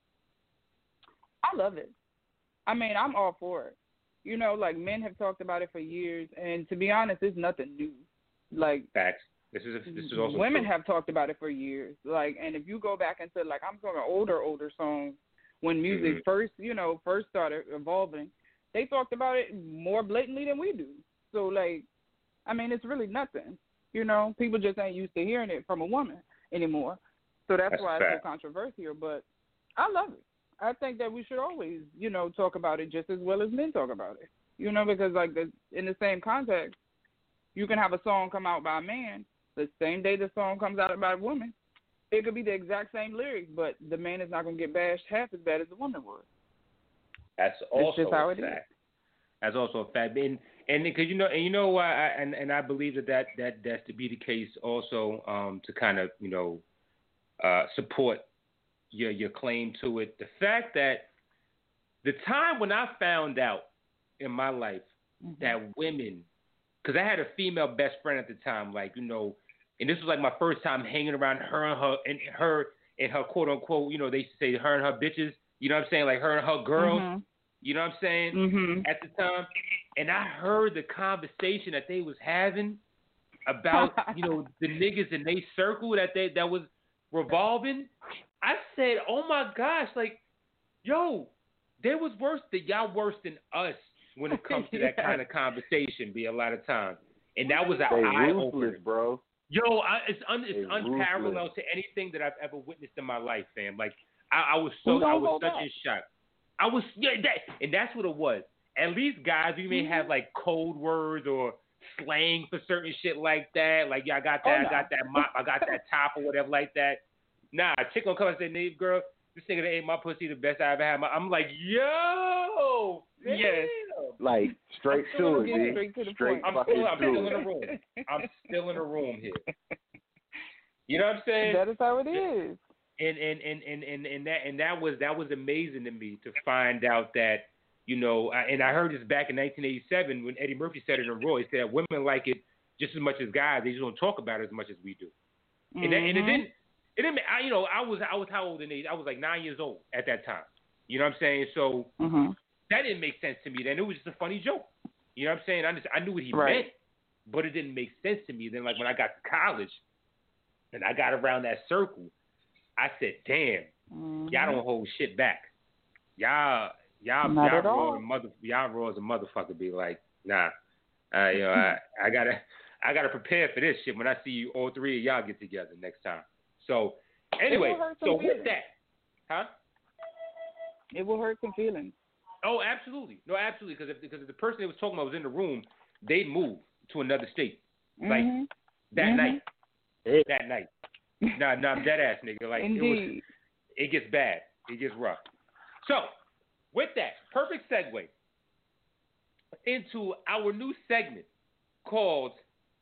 I love it. I mean, I'm all for it. You know, like men have talked about it for years, and to be honest, it's nothing new. Like facts. This is also women true. have talked about it for years. Like, and if you go back into like I'm talking older songs when music first started evolving, they talked about it more blatantly than we do. So like, I mean, it's really nothing. You know, people just ain't used to hearing it from a woman anymore. So that's why it's so controversial. But I love it. I think that we should always, you know, talk about it just as well as men talk about it. You know, because like in the same context, you can have a song come out by a man the same day the song comes out by a woman. It could be the exact same lyrics, but the man is not going to get bashed half as bad as the woman would. That's also just how a it fact. Is. That's also a fact, and because you know why, and I believe that's to be the case also, to kind of support your claim to it. The fact that the time when I found out in my life that women, because I had a female best friend at the time, like and this was like my first time hanging around her and her quote unquote, they used to say her and her bitches, you know what I'm saying, like her and her girls. You know what I'm saying? At the time. And I heard the conversation that they was having about, the niggas in they circle that was revolving. I said, oh my gosh, like, yo, there was y'all worse than us when it comes to that kind of conversation, a lot of times. And that was an eye opener, bro. Yo, it's unparalleled to anything that I've ever witnessed in my life, fam. Like, I was such in shock. And that's what it was. At least, guys, we may have like code words or slang for certain shit like that. Like, I got that, I got that mop, I got that top or whatever like that. Nah, a chick gonna come and say, "Nigga, girl, this nigga that ate my pussy the best I ever had." I'm like, yo, yes, like straight to it, straight to the straight point. I'm still in the room. I'm still in the room here. You know what I'm saying? That is how it is. And that was amazing to me to find out that, and I heard this back in 1987 when Eddie Murphy said it in Raw. He said women like it just as much as guys. They just don't talk about it as much as we do. And it didn't. I was how old in age? I was like 9 years old at that time. You know what I'm saying? So that didn't make sense to me then. It was just a funny joke. You know what I'm saying? I knew what he meant, but it didn't make sense to me. Then like when I got to college and I got around that circle, I said, damn, y'all don't hold shit back. Y'all raw as a motherfucker. Be like, nah, I gotta prepare for this shit when I see you, all three of y'all get together next time. So anyway, with that, it will hurt some feelings. Oh, absolutely, no, absolutely, because if the person that was talking about was in the room, they'd move to another state, like that night. That night. Nah, I'm dead ass nigga. Like it gets bad. It gets rough. So, with that, perfect segue into our new segment called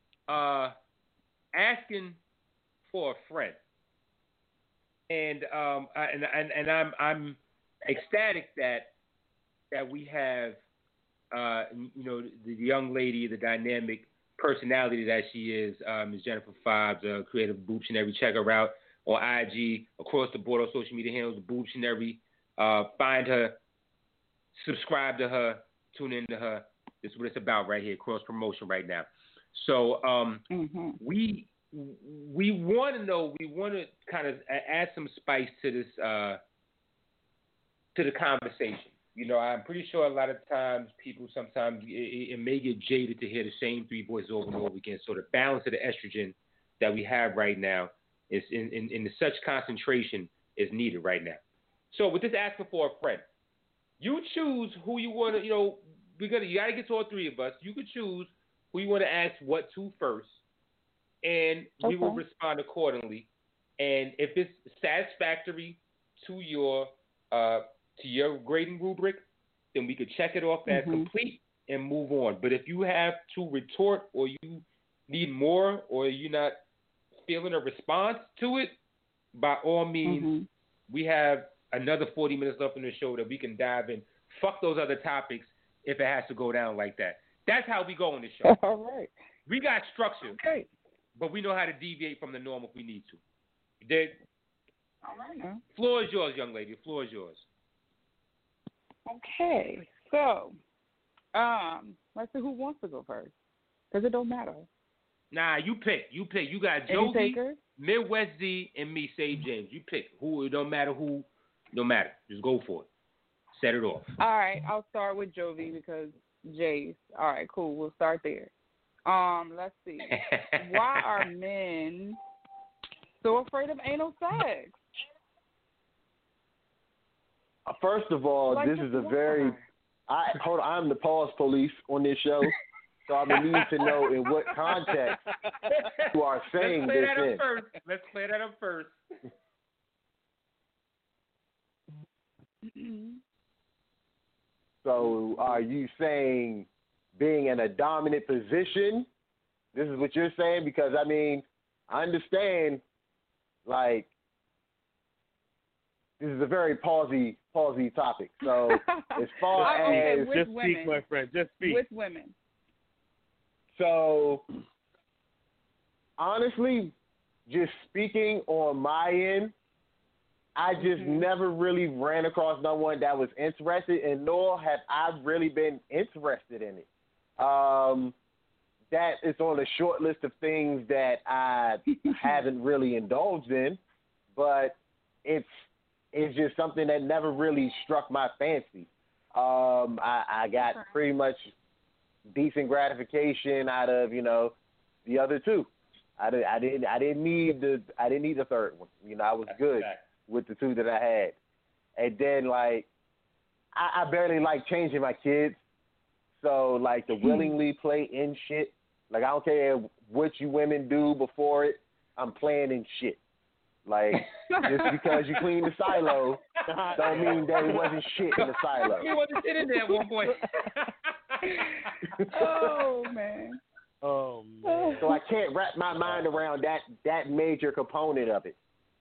Asking for a Friend. And I'm ecstatic that we have the young lady, the dynamic personality that she is, Ms. Jennifer Fobbs, creative Boobtionary. Check her out on IG, across the board on social media handles, Boobtionary. Find her, subscribe to her, tune into her. This is what it's about right here, cross promotion right now. So we want to know. We want to kind of add some spice to this to the conversation. You know, I'm pretty sure a lot of times people sometimes it may get jaded to hear the same three voices over and over again. So the balance of the estrogen that we have right now is in such concentration is needed right now. So with this asking for a friend, you choose who you want to. You know, you got to get to all three of us. You could choose who you want to ask what to first, and we will respond accordingly. And if it's satisfactory to your grading rubric, then we could check it off as complete and move on. But if you have to retort or you need more or you're not feeling a response to it, by all means, we have another 40 minutes left in the show that we can dive in. Fuck those other topics if it has to go down like that. That's how we go on this show. All right. We got structure, but we know how to deviate from the norm if we need to. You dig? All right. Floor is yours, young lady. Floor is yours. Okay. So, let's see who wants to go first. Because it don't matter. Nah, you pick. You pick. You got Josie, Midwest Z, and me, Save James. You pick. Who? It don't matter who. No matter. Just go for it. Set it off. All right. I'll start with Jovi because Jace. All right. Cool. We'll start there. Let's see. Why are men so afraid of anal sex? First of all, Like, this is a very. I'm the pause police on this show, so I would need to know in what context you are saying this in. Let's play that up first. So, are you saying being in a dominant position? This is what you're saying? Because, I mean, I understand, like, this is a very palsy topic. So, as far as... Just women, speak, my friend. Just speak. With women. So, honestly, just speaking on my end, I just never really ran across no one that was interested, and nor have I really been interested in it. That is on a short list of things that I haven't really indulged in, but it's just something that never really struck my fancy. I got pretty much decent gratification out of, you know, the other two. I didn't need the third one. You know, I was good with the two that I had. And then, like, I barely like changing my kids. So, like, to willingly play in shit, like, I don't care what you women do before it, I'm playing in shit. Like, just because you clean the silo don't mean that it wasn't shit in the silo. He wasn't shit in there at one point. Oh, man. Oh, man. So I can't wrap my mind around that major component of it.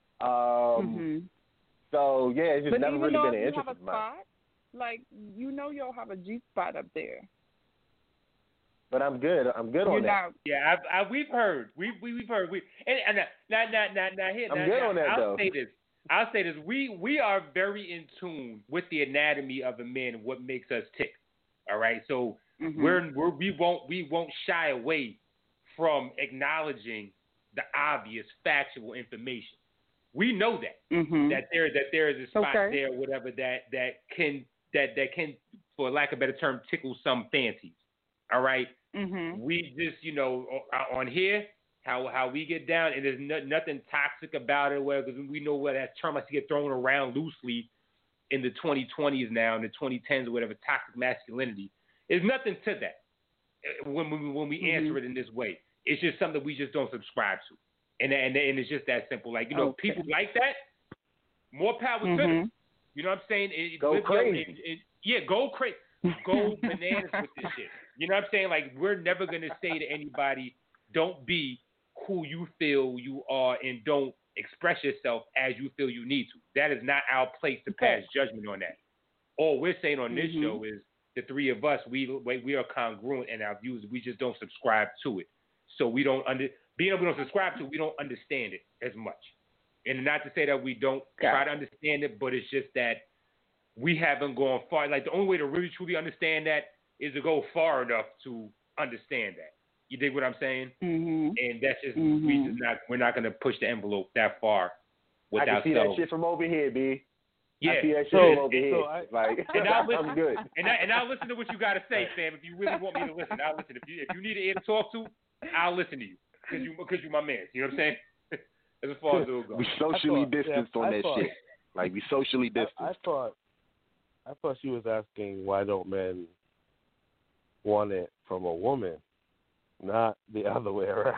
So, yeah, it's just but never really been an interest have a of mine. spot, like, you know you'll have a G spot up there. But I'm good. I'm good on that. Yeah, we've heard. We've heard. Now here. I'm good on that, though. I'll say this. We are very in tune with the anatomy of a man and what makes us tick. All right, so we won't shy away from acknowledging the obvious factual information. We know that that there is a spot there, whatever that can, for lack of a better term, tickle some fancies. All right. We just, you know, on here, how we get down, and there's nothing toxic about it, because we know where that term likes to get thrown around loosely in the 2020s now, in the 2010s or whatever, toxic masculinity. There's nothing to that when we answer it in this way. It's just something we just don't subscribe to, and it's just that simple. Like, you know, people like that. More power to them. You know what I'm saying? Go crazy. Go crazy. Go bananas with this shit. You know what I'm saying? Like, we're never going to say to anybody, don't be who you feel you are and don't express yourself as you feel you need to. That is not our place to pass judgment on that. All we're saying on this show is the three of us, we are congruent in our views. We just don't subscribe to it. So we don't we don't subscribe to it, we don't understand it as much. And not to say that we don't try to understand it, but it's just that we haven't gone far. Like, the only way to really truly understand that is to go far enough to understand that. You dig what I'm saying? Mm-hmm. And that's just Mm-hmm. we're not gonna push the envelope that far without. I can see that shit from over here, B. Yeah, I see that shit from over here. and I'll listen, I'm good. And I'll listen to what you gotta say, fam. If you really want me to listen, I'll listen. If you need an ear to talk to, I'll listen to you because you're my man. You know what I'm saying? As far as it goes. We socially distanced on that shit. Like we socially distanced. I thought she was asking why don't men want it from a woman, not the other way around.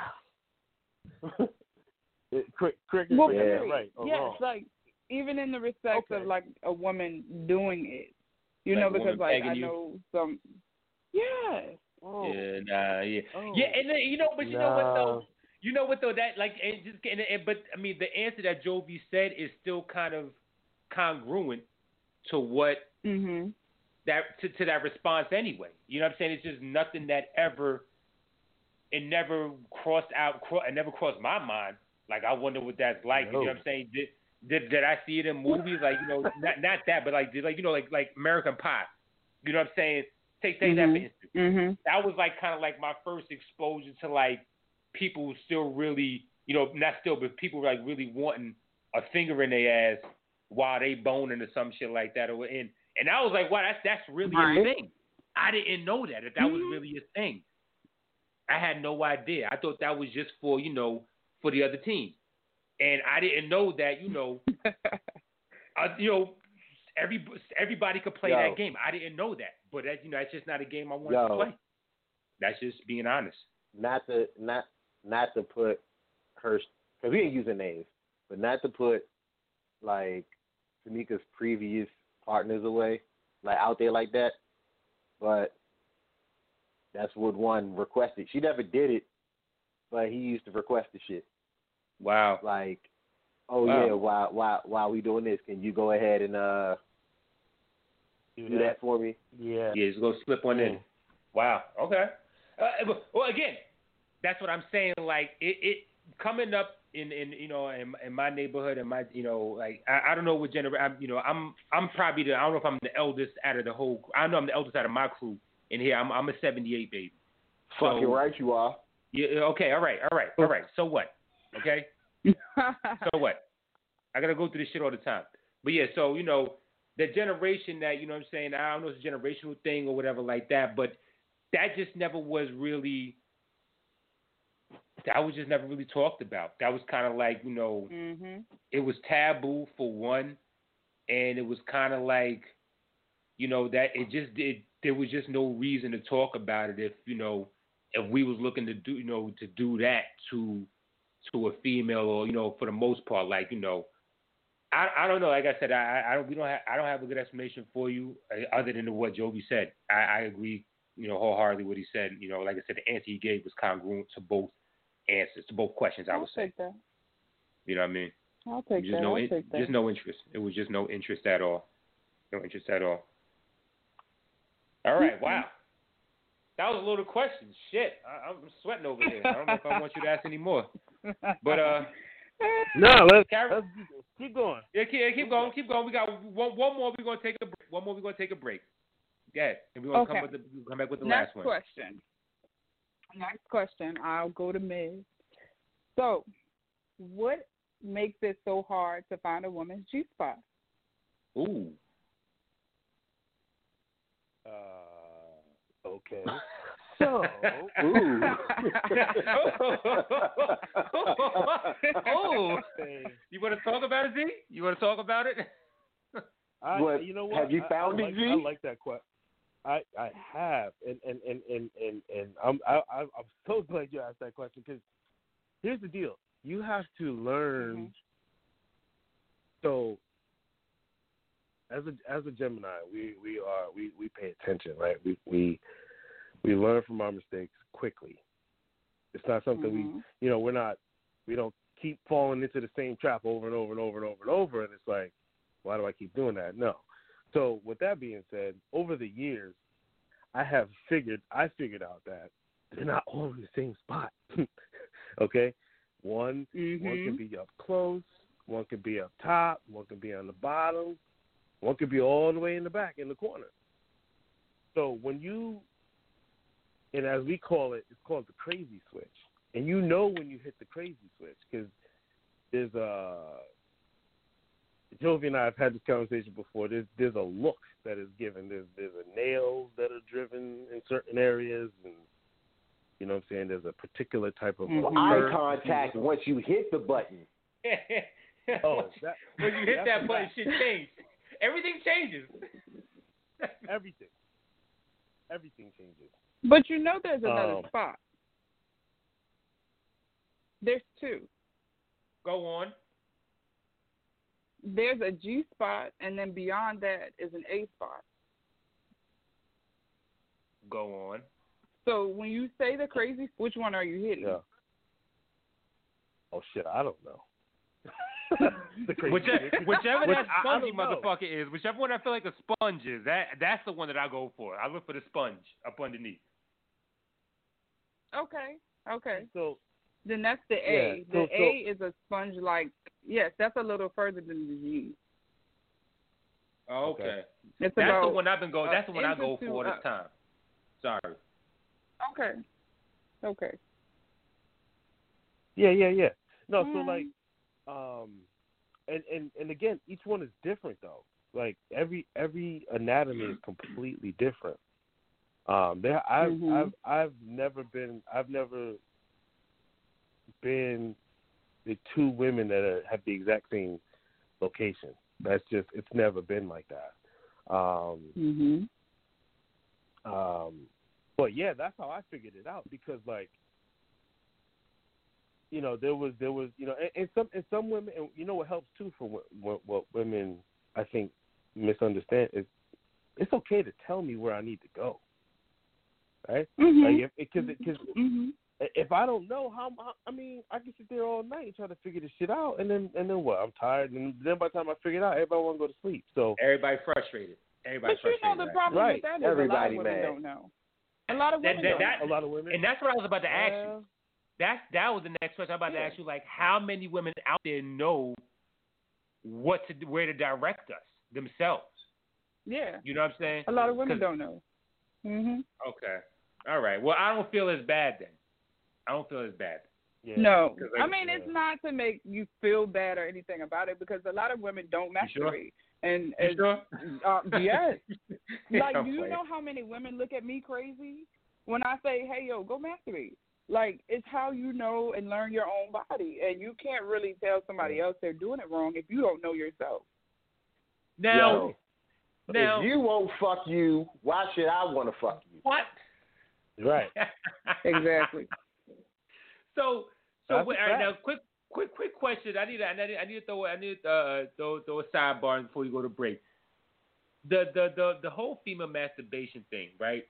Cricket, Well, right? Or yes, wrong. like even in the respect of like a woman doing it, you Like know, a woman because like I begging you? know some. Yes. Oh. Yeah, yeah, Oh. yeah, and then, you know what though? You know what though? That like, but I mean, the answer that Jovi said is still kind of congruent to what Mm-hmm. that to that response anyway. You know what I'm saying? It's just nothing that it never crossed my mind. Like I wonder what that's like. You know what I'm saying? Did I see it in movies? Like, you know, not that, but like you know, like American Pie. You know what I'm saying? Take that for instance. Mm-hmm. That was like kind of like my first exposure to like people still really, you know, not still, but people like really wanting a finger in their ass while they boning or some shit like that. And I was like, wow, that's really a thing. I didn't know that was really a thing. I had no idea. I thought that was just for, you know, for the other team. And I didn't know that, you know, you know, everybody could play that game. I didn't know that. But that, you know, that's just not a game I wanted to play. That's just being honest. Not to put her, because we ain't using names, but not to put like Tamika's previous partners away, like out there like that. But that's what one requested. She never did it, but he used to request the shit. Wow. Like, yeah, while we doing this, can you go ahead and do that for me? Yeah. Yeah, just go slip one in. Wow. Okay. Well, again, that's what I'm saying. Like it coming up in you know in my neighborhood and my, you know, like I don't know what generation. You know, I'm probably I don't know if I'm the eldest out of the whole. I know I'm the eldest out of my crew in here. I'm a 78 baby. Fucking right you are. Yeah. Okay. All right. So what? Okay. So what? I gotta go through this shit all the time. But yeah. So you know, the generation that, you know what I'm saying, I don't know if it's a generational thing or whatever like that, but that just never was really. That was just never really talked about. That was kind of like, you know, It was taboo for one, and it was kind of like, you know, that there was just no reason to talk about it if, you know, if we was looking to do, you know, to do that to a female, or, you know, for the most part, like, you know, I don't know. Like I said, I don't have a good explanation for you other than what Jovi said. I agree, you know, wholeheartedly what he said. You know, like I said, the answer he gave was congruent to both answers, to both questions. I would say. Take that. You know what I mean? I'll take just that. No, I'll take that. Just no interest. It was just no interest at all. No interest at all. All right. Wow. That was a load of questions. Shit, I'm sweating over here. I don't know if I want you to ask any more. But no, let's keep going. Yeah, keep going. We got one more. We're gonna take a break. One more. We're gonna take a break. Go ahead, and we're gonna come back with the last one. Next question. I'll go to Miz. So, what makes it so hard to find a woman's G-spot? Ooh. Okay. So, You want to talk about it, Z? You want to talk about it? You know what? Have you found it, Z? I like that question. I have, and I'm so glad you asked that question, because here's the deal: you have to learn. So, as a Gemini, we pay attention, right? We learn from our mistakes quickly. It's not something we don't keep falling into the same trap over and over and over and over and over, and it's like, why do I keep doing that? No. So with that being said, over the years, I figured out that they're not all in the same spot. Okay? One can be up close, one can be up top, one can be on the bottom, one can be all the way in the back in the corner. So when you and as we call it, it's called the crazy switch. And you know when you hit the crazy switch because there's Jovi and I have had this conversation before. There's a look that is given. There's a nails that are driven in certain areas, and you know what I'm saying. There's a particular type of eye contact once you hit the button. Oh, when you hit that button, shit changes. Everything changes. Everything changes. But you know there's another spot. There's two. Go on. There's a G spot, and then beyond that is an A spot. Go on. So when you say the crazy, which one are you hitting? Yeah. Oh shit, I don't know. Whichever that spongy motherfucker is, whichever one I feel like a sponge is, that's the one that I go for. I look for the sponge up underneath. Okay. So then that's the A. Yeah, A is a sponge like, yes, that's a little further than the G. Okay. That's the one I've been going. That's the one I go for this time. Sorry. Okay. Yeah. No, so like, and again, each one is different though. Like every anatomy is completely different. I've never been the two women that have the exact same location. It's never been like that. But yeah, that's how I figured it out because like, you know, there was, you know, and some women, and you know what helps too for what women I think misunderstand is it's okay to tell me where I need to go, right? Like because if I don't know how, I mean, I can sit there all night and try to figure this shit out, and then what? I'm tired, and then by the time I figure it out, everybody want to go to sleep. So everybody frustrated. But you know the problem with that is everybody a lot of women don't know. A lot of women a lot of women, and that's what I was about to ask you. That was the next question I was about to ask you. Like, how many women out there know where to direct us themselves? Yeah. You know what I'm saying? A lot of women don't know. Okay. All right. Well, I don't feel as bad then. Yeah. No. I mean, it's not to make you feel bad or anything about it because a lot of women don't masturbate. Sure? And sure? Yes. Like, I'm do you playing. know how many women look at me crazy when I say, hey, yo, go masturbate? Like, it's how you know and learn your own body. And you can't really tell somebody else they're doing it wrong if you don't know yourself. Now, if you won't fuck you, why should I want to fuck you? What? Right. Exactly. So all right, now quick question. I need to throw a sidebar before you go to break. The whole female masturbation thing, right?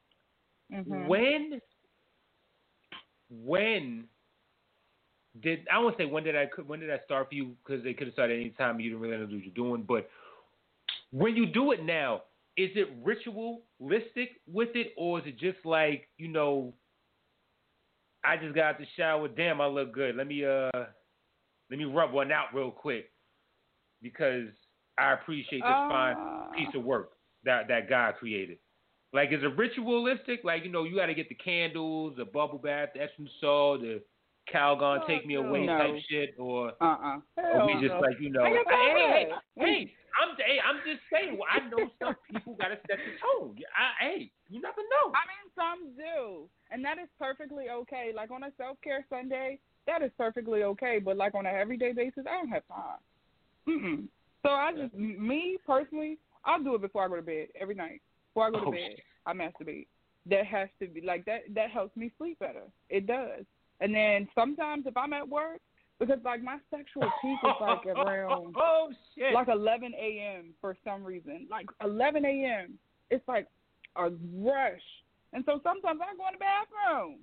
When did I won't say when did I start for you because they could have started any time you didn't really know what you're doing, but when you do it now, is it ritualistic with it, or is it just like, you know, I just got out the shower, damn, I look good. Let me rub one out real quick because I appreciate this fine piece of work that God created. Like, is it ritualistic? Like, you know, you got to get the candles, the bubble bath, the Epsom salt, the Calgon take me away type shit, or we just like, you know, hey, I'm just saying. Well, I know some people got to set the tone. You never know. I mean, some do, and that is perfectly okay. Like on a self-care Sunday, that is perfectly okay. But like on an everyday basis, I don't have time. So I just, me personally, I'll do it before I go to bed every night. Before I go to bed, I masturbate. That has to be like that. That helps me sleep better. It does. And then sometimes if I'm at work, because like my sexual peak is like around like 11 a.m. for some reason. Like 11 a.m. It's like a rush. And so sometimes I go in the bathroom.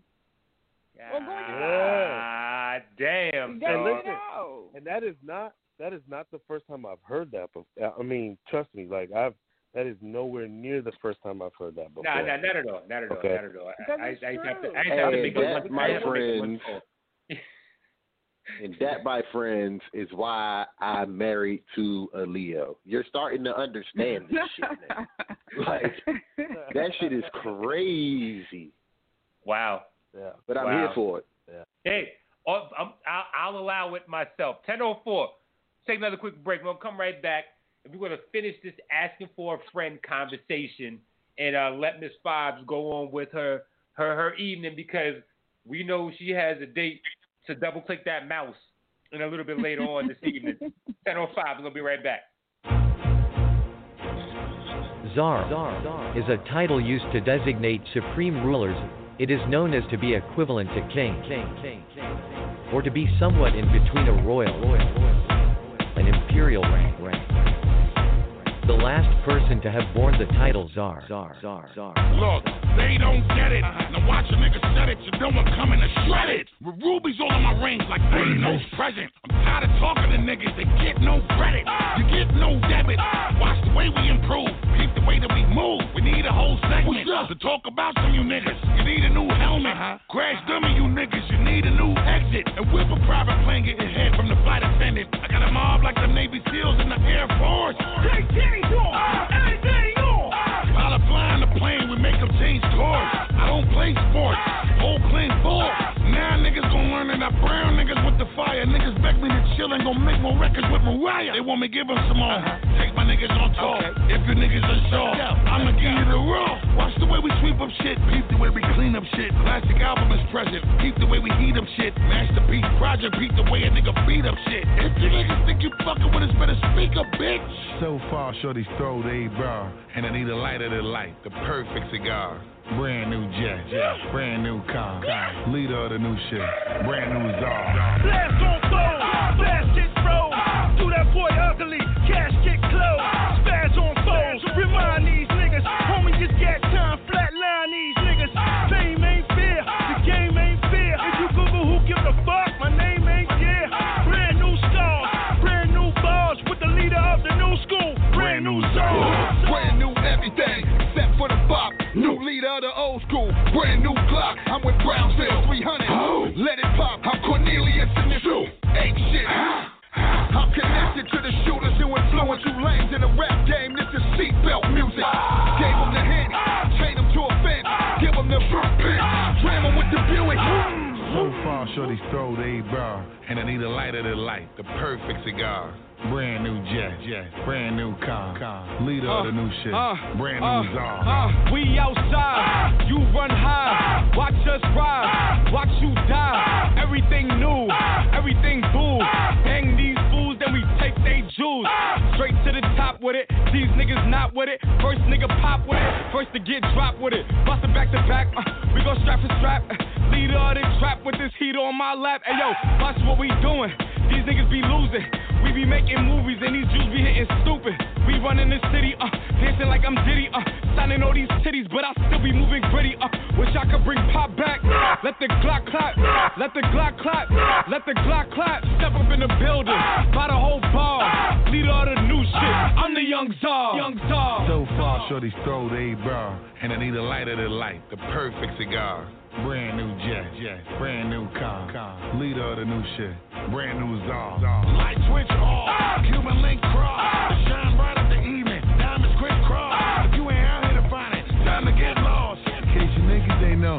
Damn. And listen, and that is not the first time I've heard that. But I mean, trust me, like that is nowhere near the first time I've heard that before. Nah, not at all. Okay. Not at all. I have to make that, my friends, and that, my friends, is why I'm married to a Leo. You're starting to understand this shit now. Like, that shit is crazy. Wow. Yeah, but I'm here for it. Yeah. Hey, I'll allow it myself. 10:04. Take another quick break. We'll come right back, and we're going to finish this asking for a friend conversation and let Miss Fobbs go on with her evening, because we know she has a date to double-click that mouse and a little bit later on this evening. 10:05. We're going to be right back. Czar is a title used to designate supreme rulers. It is known as to be equivalent to king, or to be somewhat in between a royal, an imperial rank. The last person to have borne the title Czar. Look, they don't get it. Now watch a nigga set it, you know I'm coming to shred it. With rubies all on my rings like Thanos present. I'm tired of talking to niggas that get no credit. You get no debit. Watch the way we improve, keep the way that we move. We need a whole segment to talk about some you niggas. You need a new helmet. Crash dummy you niggas, you need a new exit. And whip a private plane, get your head from the flight attendant. I got a mob like the Navy SEALs in the Air Force. Anything on. While I'm flying the plane, we make them change course. I don't play sports, whole clean full. Now niggas gon' learn that I brown niggas with the fire. Niggas beg me to chill and gon' make more records with Mariah. They want me give them some more. Take my niggas on tour. If you niggas are sure, I'ma give you the raw. Watch the way we sweep up shit, peep the way we clean up shit. Classic album is present, peep the way we heat up shit. Masterpiece project, peep the way a nigga beat up shit. If you niggas think you fucking with us, better speak up, bitch. So far, shorty's throw they bar, and I need a lighter than light, the perfect cigar. Brand new jet, brand new car, leader of the new shit, brand new czar. Blast on phone, blast shit froze. Do that boy ugly, cash get closed. Spaz on foes, remind these niggas, homie just got time, flatline these niggas. Fame ain't fair, the game ain't fair. If you Google who give a fuck, my name ain't there. Brand new stars, brand new bars with the leader of the new school. Brand new songs, brand new everything except for the bop. New leader of the old school, brand new clock. I'm with Brownsville 300. Let it pop. I'm Cornelius in this ain't shit. I'm connected to the shooters who influence you lanes in the rap game. This is seatbelt music. Gave them the hint, chain them to a fence, give them the front pitch, slam them with the Buick. So far, shorty's throw they bar, and I need a lighter than light, the perfect cigar. Brand new jet, brand new car, leader of the new shit, brand new czar. We outside, you run high, watch us ride, watch you die. Everything new, everything boo. Hang these fools, then we take they jewels. Straight to the top with it, these niggas not with it. First nigga pop with it, first to get dropped with it. Bust it back to back, we go strap for strap. Leader of the trap with this heat on my lap. Hey yo, watch what we doing, these niggas be losing. We be making movies and these Jews be hitting stupid. We running the city, dancing like I'm Diddy, signing all these titties, but I still be moving gritty. Wish I could bring pop back. Let the Glock clap, let the Glock clap, let the Glock clap. Step up in the building, by the whole bar. Leader of the new shit, I'm the young czar. So far, shorty's throw they bar, and I need a lighter than light, the perfect cigar. Brand new jet, brand new car, leader of the new shit, brand new czar. Light switch off, Cuban link cross, shine bright up the evening, diamonds crisscross. If you ain't out here to find it, time to get lost. In case you niggas they know.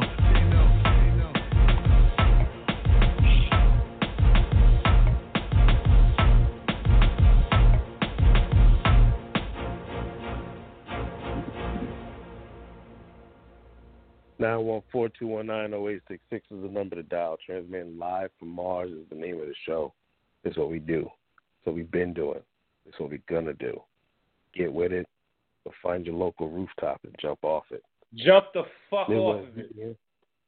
Nine 914-219-0866 is the number to dial. Transmitting live from Mars is the name of the show. It's what we do. It's what we've been doing. It's what we're going to do. Get with it, or find your local rooftop and jump off it. Jump the fuck off of it. Here.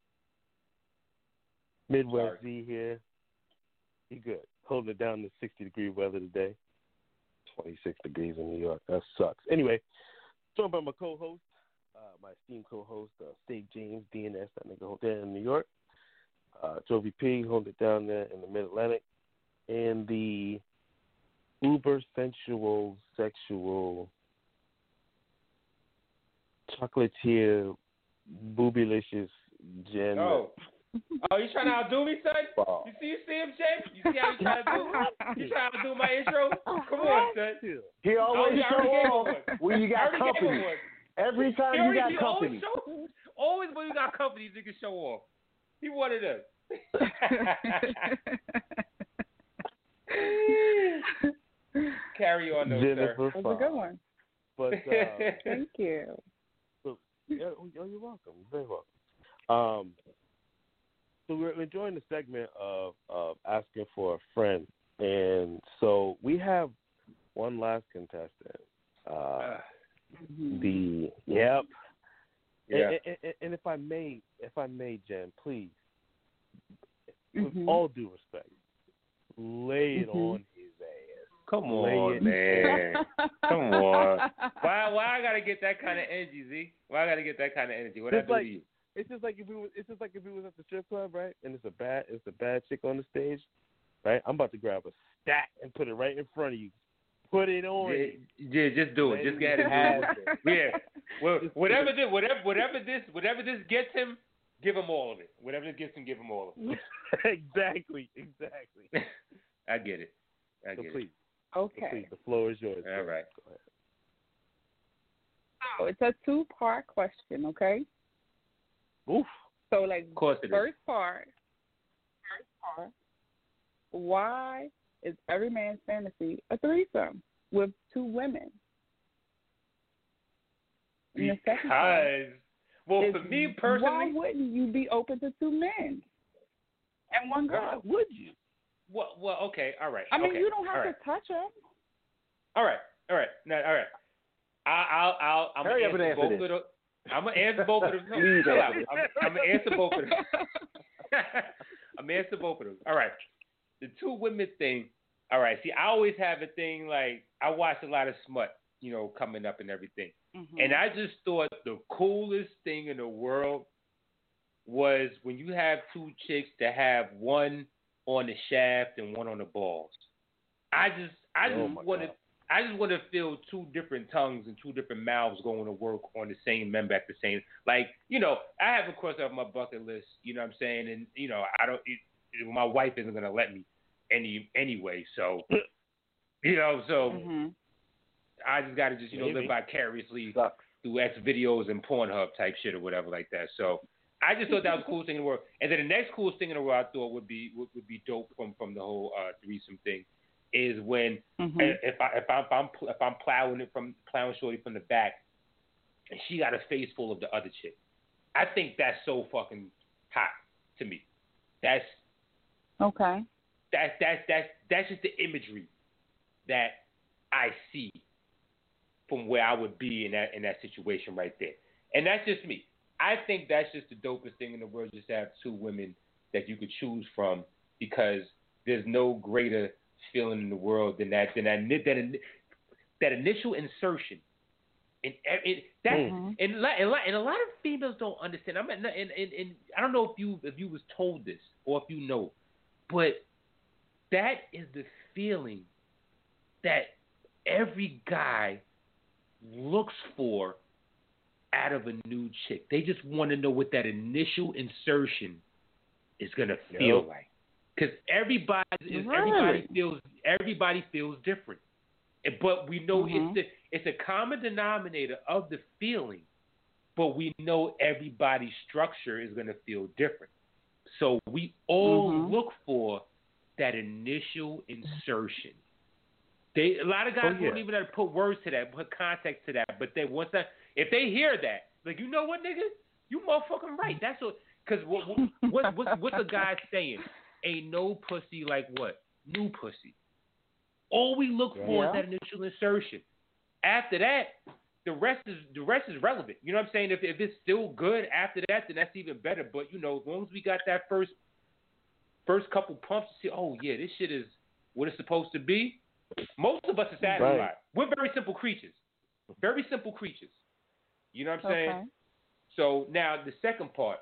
Midwest Z here. You good. Holding it down to 60-degree weather today. 26 degrees in New York. That sucks. Anyway, joined by my co-host. My esteemed co-host, State James, DNS, that nigga hold there in New York. Jovi P, hold it down there in the Mid-Atlantic. And the uber sensual, sexual, chocolatier, boobylicious Jen. Oh, you trying to outdo me, son? Wow. You see him, Jay? You see how you trying to do? You trying to do my intro? Come on, son. He always show off when you got company. Every time you got company. always when we got company, niggas show off. He wanted us. Carry on, though, Jennifer, That was a good one. But thank you. So, you're welcome. You're very welcome. So we're enjoying the segment of asking for a friend, and so we have one last contestant. Yeah. And if I may, Jen, please, with all due respect, lay it on his ass. Come on, man. Come on. Why I gotta get that kind of energy, Z? Why I gotta get that kind of energy? What I do to you? It's just like if we was at the strip club, right? And it's a bad chick on the stage, right? I'm about to grab a stack and put it right in front of you. Put it on. Yeah, just do it. Just get it. Yeah. Well, whatever this gets him, give him all of it. Whatever this gets him, give him all of it. Exactly. I get it. Please. Okay. So please, the floor is yours. All right. Go ahead. So it's a 2-part question, okay? Oof. So, like, of course it first part, why is every man's fantasy a threesome with 2 women? And the second part for me personally, why wouldn't you be open to 2 men and 1 girl? Why would you? Well, okay, all right. I mean, okay, you don't have all right. to touch them. All right. No, all right. I'm Hurry up and answer answer both this. of them. I'm gonna answer both of them. No, Please chill out. answer this. I'm gonna answer both of them. I'm gonna answer both of them. All right. The 2 women thing. All right. See, I always have a thing like I watch a lot of smut, coming up and everything, and I just thought the coolest thing in the world was when you have 2 chicks that have one on the shaft and one on the balls. I just want to feel 2 different tongues and 2 different mouths going to work on the same member at the same. Like, I have a cross off my bucket list. You know what I'm saying? And I don't. My wife isn't gonna let me anyway. So, I just got to just live vicariously through X videos and Pornhub type shit or whatever like that. So. I just thought that was the coolest thing in the world. And then the next coolest thing in the world I thought would be dope from the whole threesome thing is when if I'm plowing shorty from the back and she got a face full of the other chick. I think that's so fucking hot to me. That's okay. That's just the imagery that I see from where I would be in that situation right there. And that's just me. I think that's just the dopest thing in the world, just to have 2 women that you could choose from, because there's no greater feeling in the world than that initial insertion. And a lot of females don't understand. And I don't know if you was told this or if you know, but that is the feeling that every guy looks for out of a new chick. They just want to know what that initial insertion is going to feel like. Because everybody feels different. But we know it's a common denominator of the feeling, but we know everybody's structure is going to feel different. So we all look for that initial insertion. A lot of guys won't even have to put words to that, put context to that. But if they hear that, like, you know what, nigga, you motherfucking right. That's what. Because what's the guy saying? Ain't no pussy like what? New pussy. All we look for is that initial insertion. After that, the rest is relevant. You know what I'm saying? If it's still good after that, then that's even better. But as long as we got that first couple pumps to see, oh yeah, this shit is what it's supposed to be. Most of us are satisfied. Right. We're very simple creatures. Very simple creatures. You know what I'm saying? So now the second part,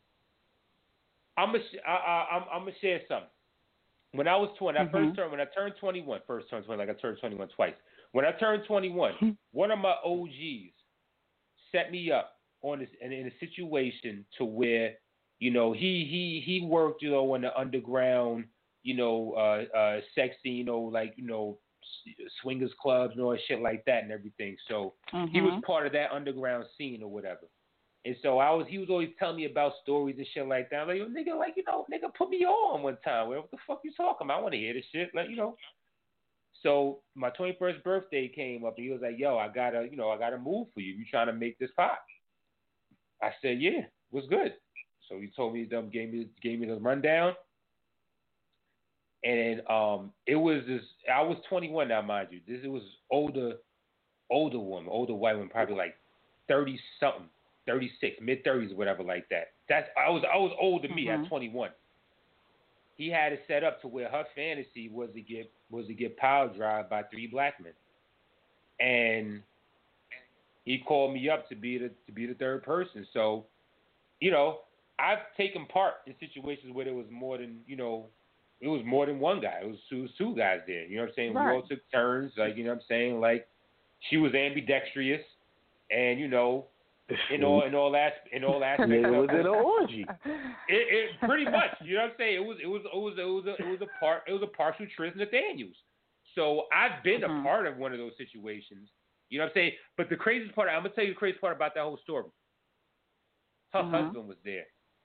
I'm gonna share something. When I was 20, when I turned 21, I turned 21 twice. When I turned 21, one of my OGs set me up on this in a situation to where, he worked, in the underground, sex scene, swingers clubs and all that shit like that and everything. So he was part of that underground scene or whatever. And so he was always telling me about stories and shit like that. I'm like, yo, nigga, like, you know, nigga put me on one time. What the fuck you talking about? I want to hear this shit. Like, you know. So my 21st birthday came up and he was like, yo, I gotta move for you. You trying to make this pop? I said, yeah, what's good? So he told me, gave me the rundown. And it was this. I was 21 now, mind you. It was older white woman, probably like 30 something, 36, mid 30s, whatever, like that. I was older than me at 21. He had it set up to where her fantasy was to get power drive by 3 black men, and he called me up to be the third person. So, you know, I've taken part in situations where there was more than, you know. It was more than one guy. It was two guys there. You know what I'm saying? Right. We all took turns. Like, you know what I'm saying? Like, she was ambidextrous, and you know, in all aspects. It was an orgy. It pretty much. You know what I'm saying? It was a partial Tris Nathaniels. So I've been a part of one of those situations. You know what I'm saying? But the craziest part, I'm gonna tell you the craziest part about that whole story. Her husband was there.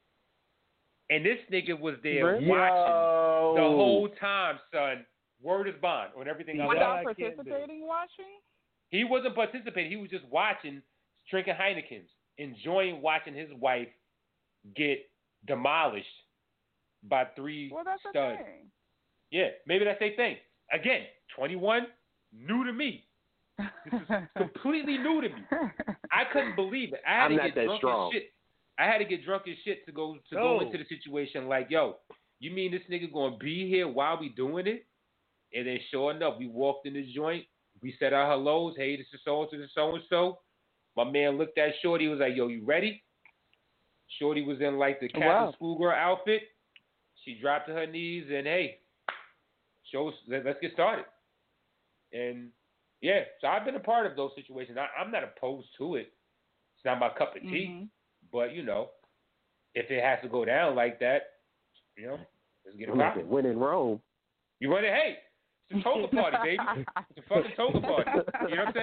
And this nigga was there watching the whole time, son. Word is bond on everything. Without participating, watching? He wasn't participating. He was just watching, drinking Heinekens, enjoying watching his wife get demolished by 3 studs. Yeah, maybe that's their thing. Again, 21, new to me. This is completely new to me. I couldn't believe it. I had to get drunk as shit. I had to get drunk as shit to go into the situation like, yo, you mean this nigga gonna be here while we doing it? And then sure enough, we walked in the joint. We said our hellos. Hey, this is so-and-so. My man looked at Shorty, was like, yo, you ready? Shorty was in like the Captain Schoolgirl outfit. She dropped to her knees and, hey, let's get started. And, yeah, so I've been a part of those situations. I'm not opposed to it. It's not my cup of tea. But, you know, if it has to go down like that, you know, let's get it popping. When in Rome. You run it, hey, it's a toga party, baby. It's a fucking toga party. You know what I'm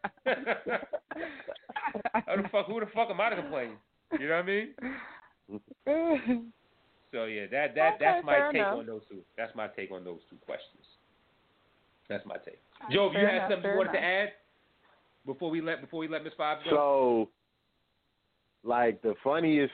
saying? Who the fuck am I to complain? You know what I mean? So, yeah, that's my take on those two. That's my take on those two questions. That's my take. Joe, you had something you wanted to add before we let Miss Five go? So, like the funniest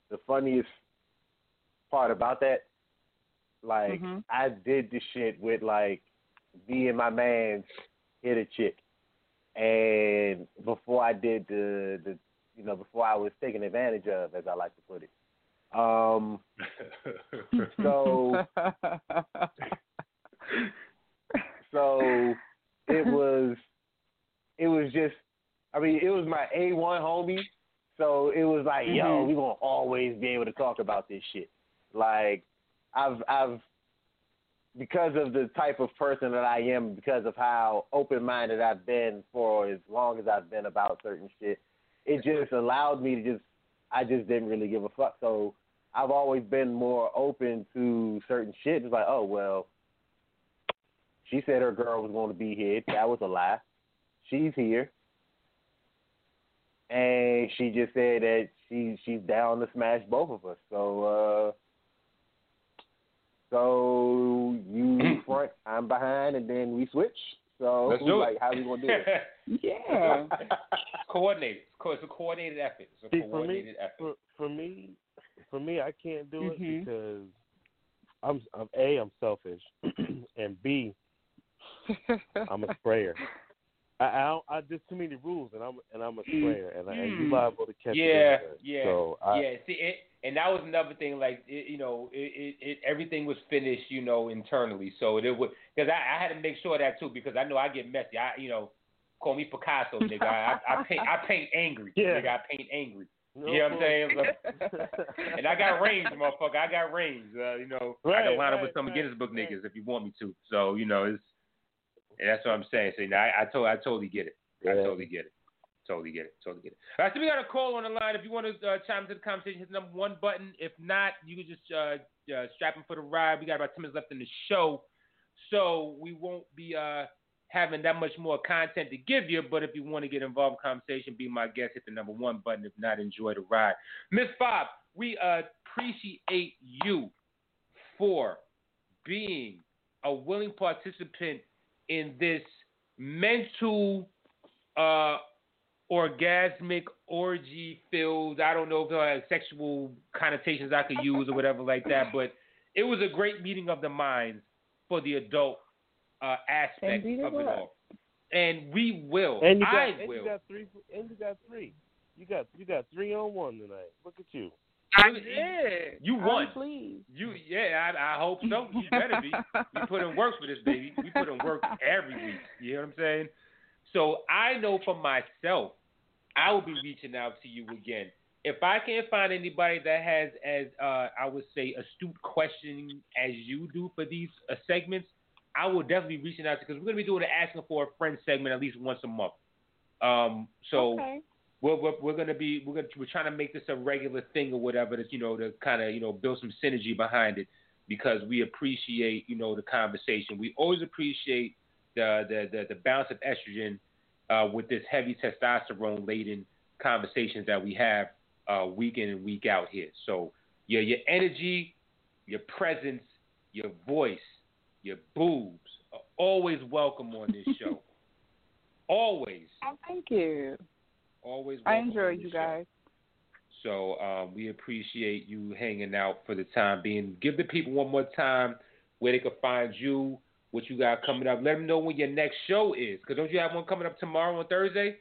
part about that, like I did the shit with like me and my man hit a chick, and before I did the before I was taken advantage of, as I like to put it. So it was just, I mean, it was my A1 homie. So it was like, yo, we gonna always be able to talk about this shit. Like, I've because of the type of person that I am, because of how open-minded I've been for as long as I've been about certain shit, it just allowed me to I just didn't really give a fuck. So I've always been more open to certain shit. It's like, oh, well, she said her girl was going to be here. That was a lie. She's here. And she just said that she's down to smash both of us. So you front, I'm behind, and then we switch. So let's do it. How we gonna do it? Yeah, coordinated. It's a coordinated effort. Effort. For me, I can't do it because I'm selfish, and B, I'm a sprayer. I there's too many rules, and I'm a sprayer, and you liable to catch it. Yeah. So See, and that was another thing. Like, everything was finished, internally. So it would, because I had to make sure of that too, because I know I get messy. Call me Picasso, nigga. I paint angry. Yeah. Nigga, I paint angry. You know what I'm saying? And I got range, motherfucker. I got range. I can line up with some Guinness Book niggas if you want me to. So it's. And that's what I'm saying. So I totally get it. I totally get it. Totally get it. All right, so we got a call on the line. If you want to chime into the conversation, hit the number 1 button. If not, you can just strap in for the ride. We got about 10 minutes left in the show, so we won't be having that much more content to give you. But if you want to get involved in conversation, be my guest, hit the number 1 button. If not, enjoy the ride. Miss Fob, we appreciate you for being a willing participant in this mental orgasmic orgy filled, I don't know if there are sexual connotations I could use or whatever like that, but it was a great meeting of the minds for the adult aspect of it all. And we will. And you got, I and will. You got three. And you got three. You got 3 on 1 tonight. Look at you. I did. You won. I'm pleased. I hope so. You better be. We put in work for this, baby. We put in work every week. You know what I'm saying? So I know for myself, I will be reaching out to you again. If I can't find anybody that has as I would say astute questioning as you do for these segments, I will definitely be reaching out to, because we're going to be doing an Asking for a Friend segment at least once a month. Okay. We're trying to make this a regular thing or whatever, that, to kind of, build some synergy behind it, because we appreciate, the conversation. We always appreciate the balance of estrogen with this heavy testosterone laden conversations that we have week in and week out here. So your energy, your presence, your voice, your boobs are always welcome on this show. Always. Oh, thank you. Always. I enjoy you guys. So we appreciate you hanging out for the time being. Give the people one more time where they can find you, what you got coming up. Let them know when your next show is, because don't you have one coming up tomorrow on Thursday?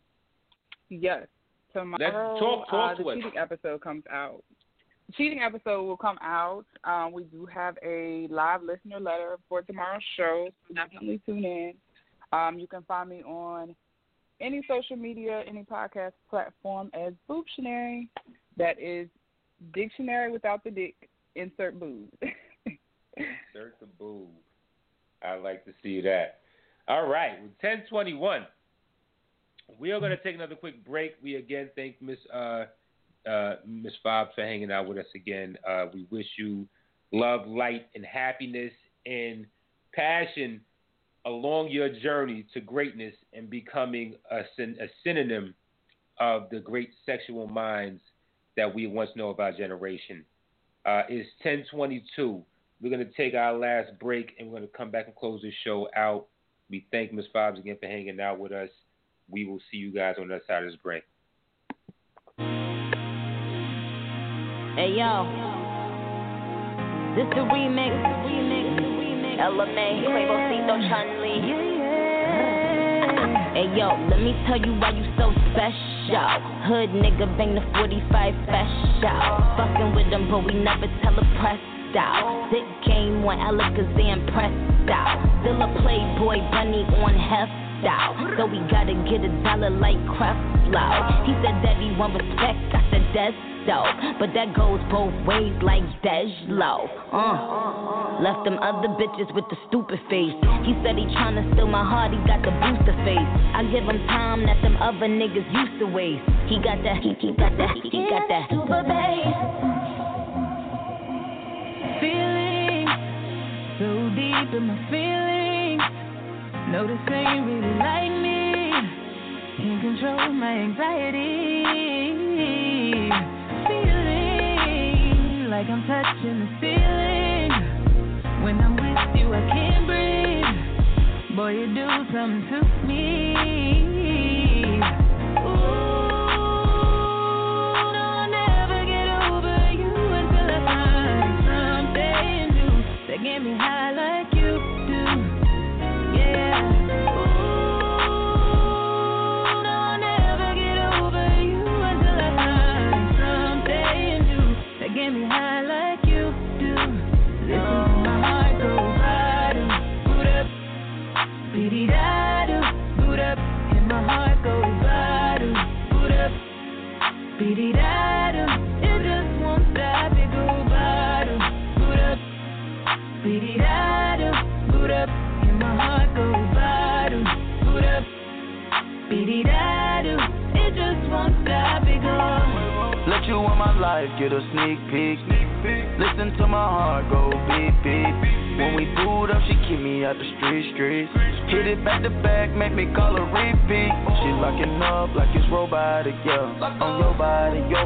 Yes. Tomorrow, the cheating episode comes out. The cheating episode will come out. We do have a live listener letter for tomorrow's show, so definitely tune in. You can find me on any social media, any podcast platform as Boobtionary. That is dictionary without the dick, insert boob. Insert the boob. I like to see that. All right, 10:21. We are going to take another quick break. We again thank Miss Fob for hanging out with us again. We wish you love, light, and happiness and passion along your journey to greatness and becoming a synonym of the great sexual minds that we once know of our generation. It's 10:22. We're going to take our last break, and we're going to come back and close this show out. We thank Ms. Fobbs again for hanging out with us. We will see you guys on the other side of this break. Hey, yo. This the remix. LMA, Quavocito, Chun-Li. Hey, yo, let me tell you why you so special. Hood nigga bang the 45 special. Fucking with them, but we never tell a press out. Sick game when Alakazam pressed out. Still a playboy bunny on heft out. So we gotta get $1 like Creflo. He said that he want respect, I said that's dope. But that goes both ways like Dej-Lo. Left them other bitches with the stupid face. He said he tryna steal my heart, he got the booster face. I give him time that them other niggas used to waste. He got that super bass. Feeling so deep in my feelings. No, this ain't really like me. Can't control my anxiety. Feeling like I'm touching the ceiling. When I'm with you, I can't breathe. Boy, you do something to me. Ooh, no, I'll never get over you until I find something new that get me high like you do. Yeah. Ooh, no, I'll never get over you until I find something new that get me high like you do. Listen. Boot up, and my heart goes bottom. Boot up, beady-da-do. It just won't stop, it go bottom. Boot up, beady-da-do. Boot up, and my heart goes bottom. Boot up, beady-da-do. It just won't stop, it go. Let you in my life, get a sneak peek. Listen to my heart go beep beep. When we boot up, she keep me out the streets. Hit it back to back, make me call her repeat. She locking up like it's robotic, yeah. On your body, yeah.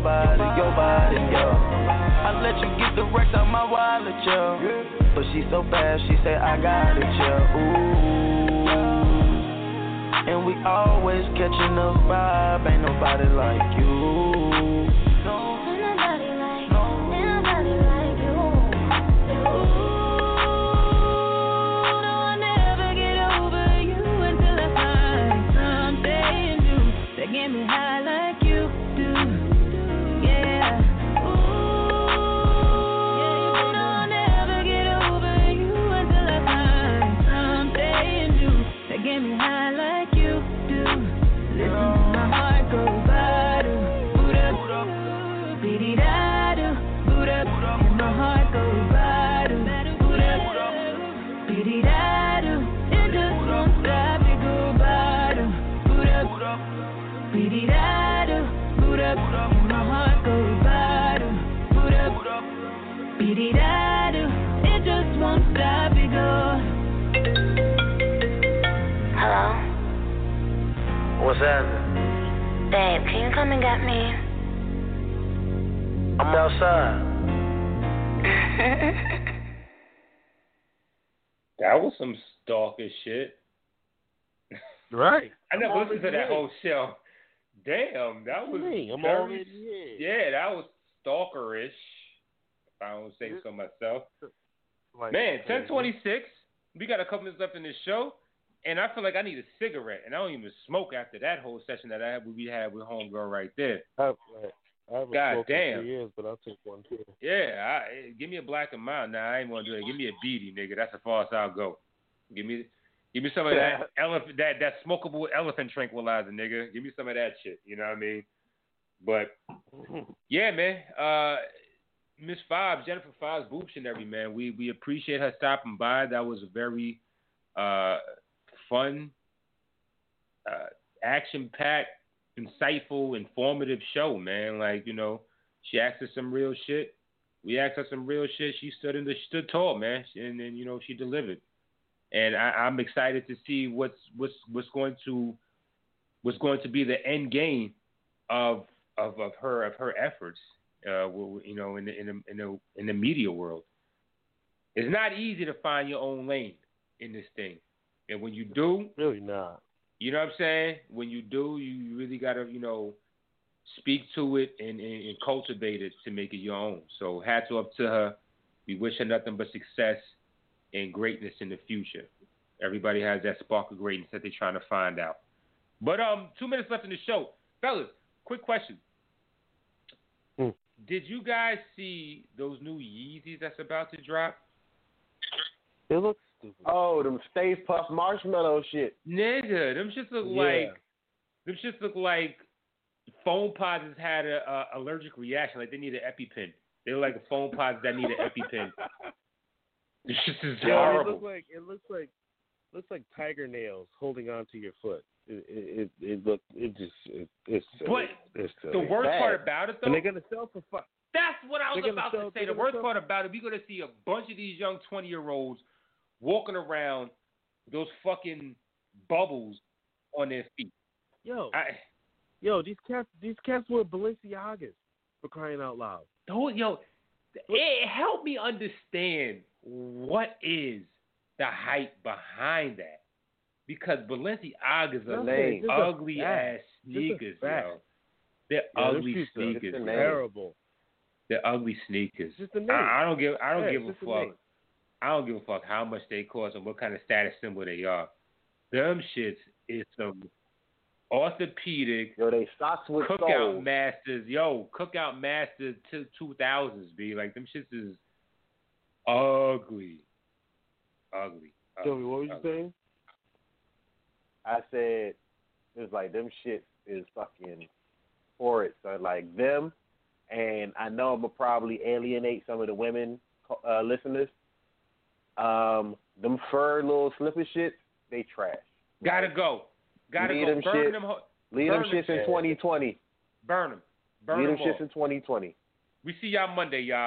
I let you get the racks out my wallet, yeah. But she so bad, she say I got it, yeah. Ooh. And we always catching the vibe, ain't nobody like you. Get me high like you do, yeah. Ooh, yeah, I'll never get over you until I find something new that get me high like you do. Listen to my heart go ba-do, boot-up, beady-da-do, boot-up, and my heart go ba-do, boot-up, beady-da-do, it just won't stop, it go ba-do, boot-up. Beady-da-do, boot up, and my heart goes ba-do, boot up, beady-da-do, it just won't stop, it goes. Hello? What's happening? Babe, can you come and get me? I'm outside. That was some stalker shit. Right. I never listened to that whole show. Damn, that was I'm already here. Yeah, that was stalkerish, if I don't say so myself. Man, 10:26. We got a couple minutes left in this show, and I feel like I need a cigarette, and I don't even smoke after that whole session that we had with Homegirl right there. I haven't God smoked damn. in 3 years, but I'll take one too. Yeah, give me a Black and Mild. Nah, I ain't gonna do it. Give me a beady, nigga. That's as far as I'll go. Give me some of that that smokable elephant tranquilizer, nigga. Give me some of that shit. You know what I mean? But yeah, man. Miss Fobbs, Jennifer Fobbs, Booptionary, man. We appreciate her stopping by. That was a very fun, action-packed, insightful, informative show, man. Like, you know, she asked us some real shit. We asked her some real shit. She stood tall, man, and then, you know, she delivered. And I'm excited to see what's going to be the end game of her effords. You know, in the media world, it's not easy to find your own lane in this thing, and when you do, really not. You know what I'm saying? When you do, you really gotta, you know, speak to it and cultivate it to make it your own. So hats off to her. We wish her nothing but success and greatness in the future. Everybody has that spark of greatness that they're trying to find out. But 2 minutes left in the show. Fellas, quick question. Did you guys see those new Yeezys that's about to drop? They look stupid. Oh, them Stay Puft Marshmallow shit. Nigga, them shits look like phone pods had a allergic reaction, like they need an EpiPen. They look like phone pods that need an EpiPen. This shit is horrible. It looks like tiger nails holding onto your foot. It's the worst part about it, though, and they're gonna sell for fun. That's what I was about to say. The worst part about it, we're gonna see a bunch of these young 20-year-olds walking around with those fucking bubbles on their feet. These cats wear Balenciagas, for crying out loud. It helped me understand what is the hype behind that. Because Balenciagas are ugly ass sneakers, yo. They're ugly sneakers. It's terrible. They're ugly sneakers. I don't give a fuck. I don't give a fuck how much they cost and what kind of status symbol they are. Them shits is some orthopedic. They socks with Cookout soles. Masters. Cookout Masters 2000s. Be like them shits is ugly. Joey, what were you saying? I said, it's like them shit is fucking horrid. So like them, and I know I'm gonna probably alienate some of the women listeners. Them fur little slipper shits, they trash. Gotta go. Leave them shits in 2020. Burn them. Burn Leave them them shits all. in 2020. We see y'all Monday, y'all.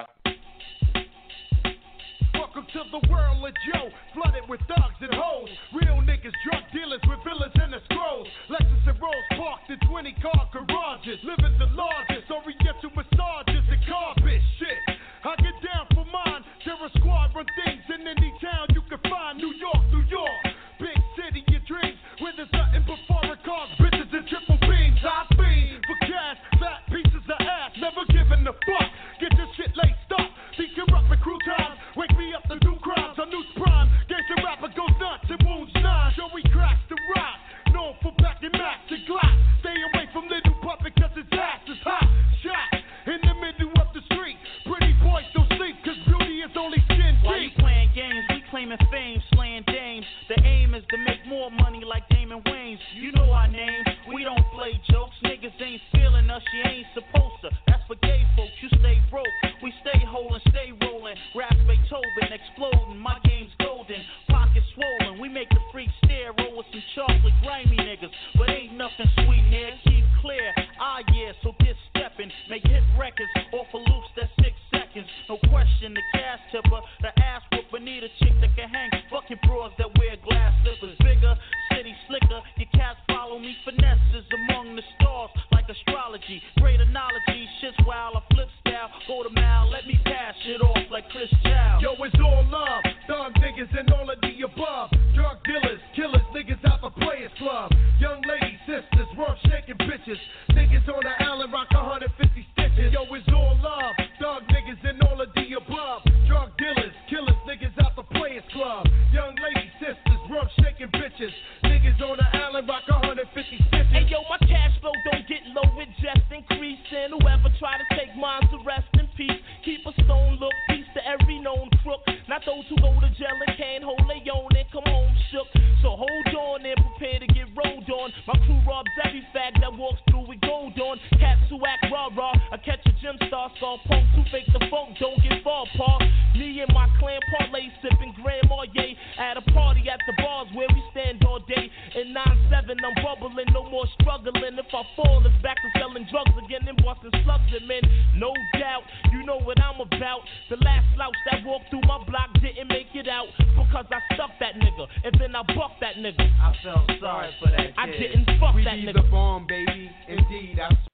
Welcome to the world of Joe, flooded with thugs and hoes. Real niggas, drug dealers with villas and the scrolls. Lexus and Rolls parked in 20-car garages. Living the largest, oriental massages and carpet shit. I get down for mine, terror squad run things in any town you can find. New York, New York, big city, your dreams. Where there's nothing but foreign cars, bitches and triple beams. I fiend for cash, fat pieces of ass, never giving a fuck. Get your shit laced up, these corrupt crew times. Wake me up to do crimes, on news prime. Gangsta rapper goes nuts and wounds nine. Joey cracks the rock, known for packing max and glass. Stay away from little puppet cause his ass is hot. Shot in the middle of the street. Pretty boys don't sleep cause beauty is only skin deep. While you playing games, we claiming fame, slaying dames. The aim is to make more money like Damon Wayans. You know our name, we don't play jokes. Niggas ain't feeling us, you ain't supposed to. That's for gay folks, you stay broke. We stay holding, stay rolling. Rap Beethoven, exploding, my game's golden. Pockets swollen, we make the freak stare. Roll with some chocolate, grimy niggas. But ain't nothing sweet in there, keep clear. Ah yeah, so get stepping. Make hit records, off of loops that's 6 seconds. No question, the cash tipper, the ass whooper. Need a chick that can hang. Fucking bras that wear glass slippers. Bigger, city slicker. Your cats follow me, finesses among the stars. Like astrology, great analogy. Shit's wild, I flip style. Go to mile, let me pass shit off like Chris Chow. Yo, it's all love, thug niggas and all of the above. Drug dealers, killers, niggas out the Players Club. Young ladies, sisters, rump shaking bitches. Niggas on the island rock 150 stitches. Yo, it's all love, thug niggas and all of the above. Drug dealers, killers, niggas out the Players Club. Young ladies, sisters, rump shaking bitches. Niggas on the island rock 150 stitches. Hey yo, my cash flow don't get low, it just increasing. Whoever try to take mine to rest in peace. Keep a stone look, peace to every known crook. Not those who go to jail and can't hold their own and come home shook. So hold on and prepare to get rolled on. My crew robs every fag that walks through with gold on. Cats who act rah-rah, I catch a gym star, skull punks who fake the funk, don't get far apart. Me and my clan parlay, sipping Grand Marnier at a party at the bars where we stand all day. In 9-7, I'm bubbling, no more struggling. If I fall, it's back to selling drugs again and busting slugs at men. No doubt, you know what I'm about. The last slouch that walked through my block didn't make it out because I stuck that nigga and then I bucked that nigga. I felt sorry for that kid. I didn't fuck we that need nigga. the bomb, baby. Indeed, I